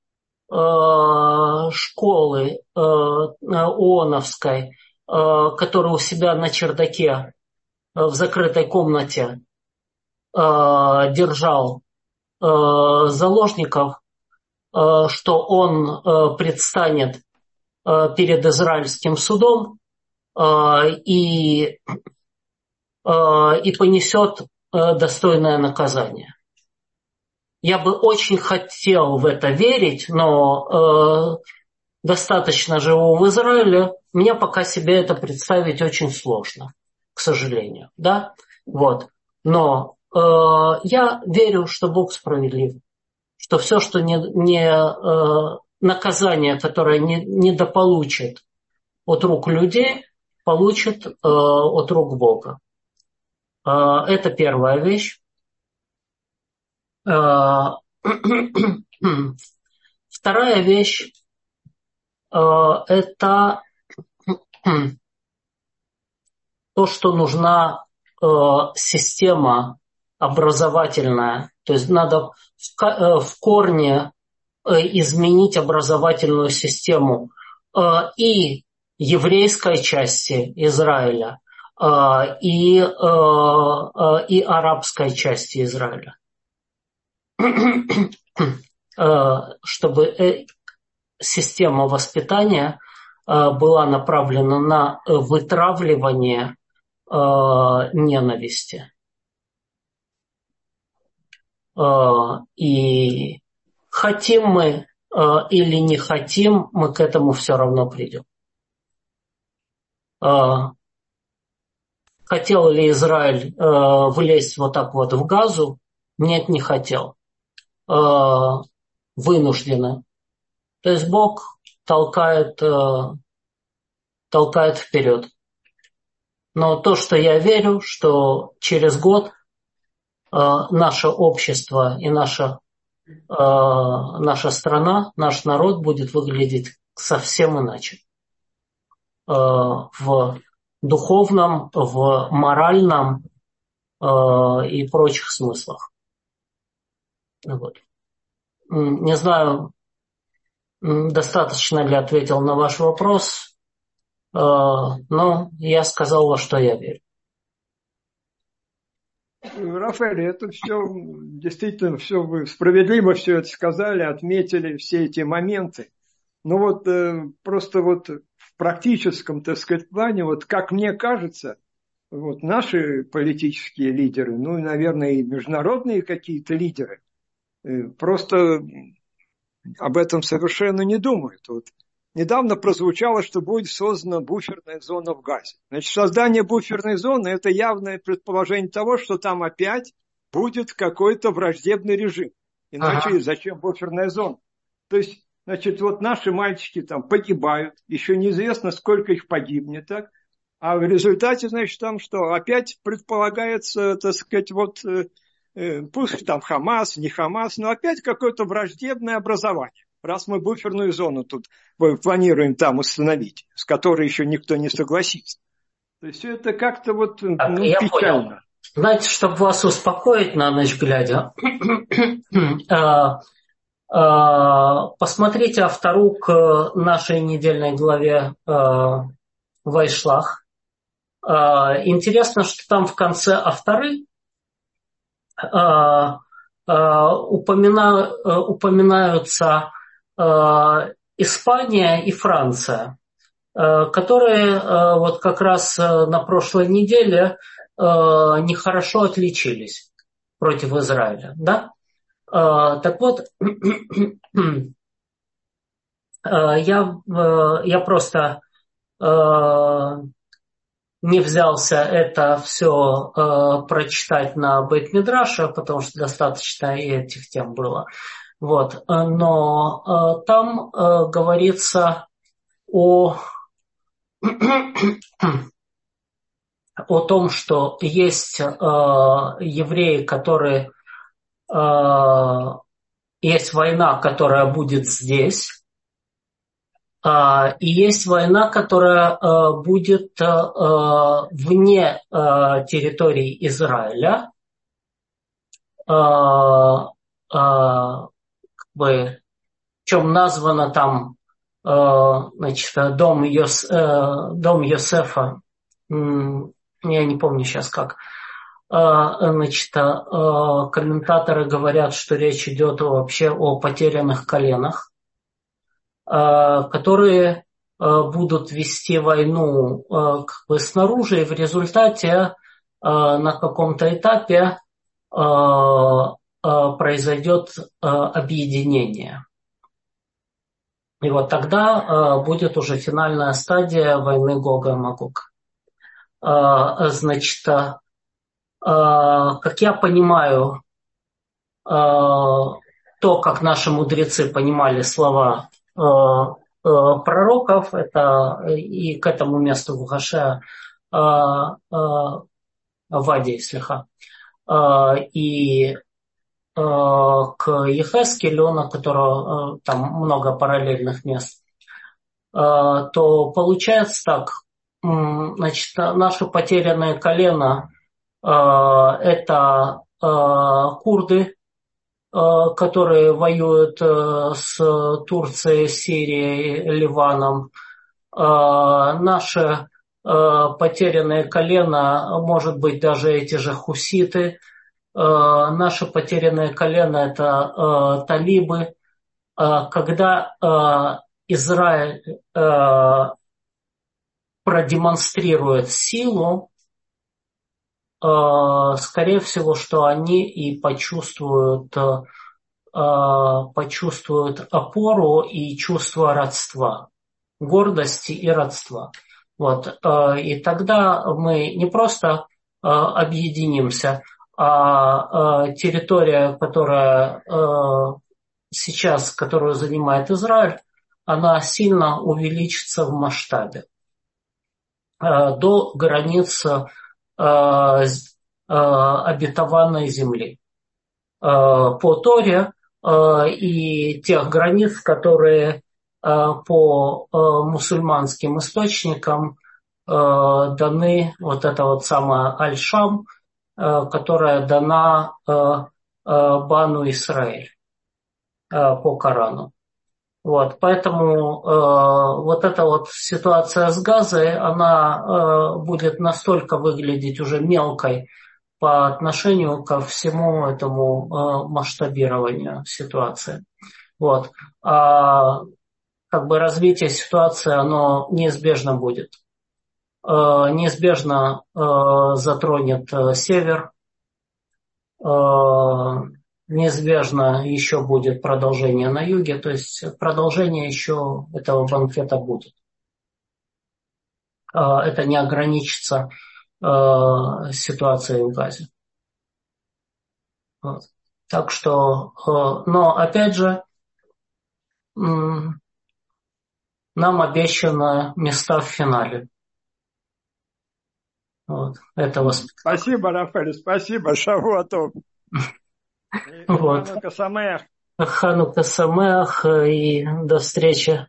A: школы ооновской, который у себя на чердаке в закрытой комнате держал заложников, что он предстанет перед израильским судом и, и понесет достойное наказание. Я бы очень хотел в это верить, но э, достаточно живу в Израиле, мне пока себе это представить очень сложно, к сожалению. Да? Вот. Но э, я верю, что Бог справедлив, что все, что не, не э, наказание, которое не, недополучит от рук людей, получит э, от рук Бога. Э, это первая вещь. Вторая вещь – это то, что нужна система образовательная. То есть надо в корне изменить образовательную систему и еврейской части Израиля, и, и арабской части Израиля. Чтобы система воспитания была направлена на вытравливание ненависти. И хотим мы или не хотим, мы к этому все равно придем. Хотел ли Израиль влезть вот так вот в Газу? Нет, не хотел. Вынуждены. То есть Бог толкает, толкает вперед. Но то, что я верю, что через год наше общество и наша, наша страна, наш народ будет выглядеть совсем иначе. В духовном, в моральном и прочих смыслах. Вот. Не знаю, достаточно ли ответил на ваш вопрос, но я сказал, во что я верю.
D: Рафаэль, это все действительно все вы справедливо все это сказали, отметили все эти моменты. Но вот просто вот в практическом, так сказать, плане, вот как мне кажется, вот наши политические лидеры, ну и, наверное, и международные какие-то лидеры, просто об этом совершенно не думают. Вот недавно прозвучало, что будет создана буферная зона в Газе. Значит, создание буферной зоны – это явное предположение того, что там опять будет какой-то враждебный режим. Иначе ага. Зачем буферная зона? То есть, значит, вот наши мальчики там погибают, еще неизвестно, сколько их погибнет, так? А в результате, значит, там что? Опять предполагается, так сказать, вот пусть там Хамас, не Хамас, но опять какое-то враждебное образование. Раз мы буферную зону тут планируем там установить, с которой еще никто не согласится. То есть это как-то вот
A: Так,
D: ну,
A: я
D: печально.
A: понял. Знаете, чтобы вас успокоить на ночь глядя, посмотрите автору к нашей недельной главе Вайшлах. Интересно, что там в конце авторы упоминаются Испания и Франция, которые вот как раз на прошлой неделе нехорошо отличились против Израиля. Да? Так вот, я, я просто не взялся это все э, прочитать на Бейт-Мидраше, потому что достаточно и этих тем было. Вот. Но э, там э, говорится о, о том, что есть э, евреи, которые... Э, есть война, которая будет здесь. И есть война, которая будет вне территории Израиля, как бы, в чем названо там, значит, дом, Йос, дом Йосефа, я не помню сейчас как. Значит, комментаторы говорят, что речь идет вообще о потерянных коленах, которые будут вести войну как бы снаружи, и в результате на каком-то этапе произойдет объединение. И вот тогда будет уже финальная стадия войны Гога и Магога. Значит, как я понимаю, то, как наши мудрецы понимали слова пророков, это и к этому месту в Гаше Вади, слиха, и к Ехескелю, на которого там много параллельных мест, то получается так, значит, наши потерянные колена это курды, которые воюют с Турцией, Сирией, Ливаном. Наши потерянные колена, может быть, даже эти же хуситы. Наши потерянные колена – это талибы. Когда Израиль продемонстрирует силу, скорее всего, что они и почувствуют, почувствуют опору и чувство родства, гордости и родства. Вот. И тогда мы не просто объединимся, а территория, которая сейчас, которую занимает Израиль, она сильно увеличится в масштабе до границ обетованной земли по Торе и тех границ, которые по мусульманским источникам даны, вот это вот самое Аль-Шам, которая дана Бану Исраэль по Корану. Вот, поэтому э, вот эта вот ситуация с Газой, она э, будет настолько выглядеть уже мелкой по отношению ко всему этому э, масштабированию ситуации. Вот. А как бы развитие ситуации, оно неизбежно будет. Э, неизбежно э, затронет э, север. Э, Неизбежно еще будет продолжение на юге, то есть продолжение еще этого банкета будет. Это не ограничится ситуацией в Газе. Вот. Так что, но опять же, нам обещаны места в финале. Вот. Это
D: спасибо, Рафаэль, спасибо, Шавуа Тов.
A: Вот.
D: Ханука Самеах.
A: Ханука Самеах, и до встречи,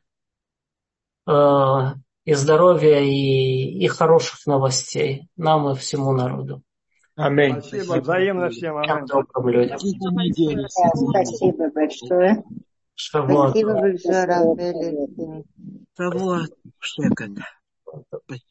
A: и здоровья, и, и хороших новостей нам и всему народу.
C: Аминь.
D: Спасибо, взаимно всем.
A: Всем добрым людям.
E: Спасибо большое.
A: Шавуат.
B: Спасибо большое, Рафаэль.
E: Шавуат. Спасибо.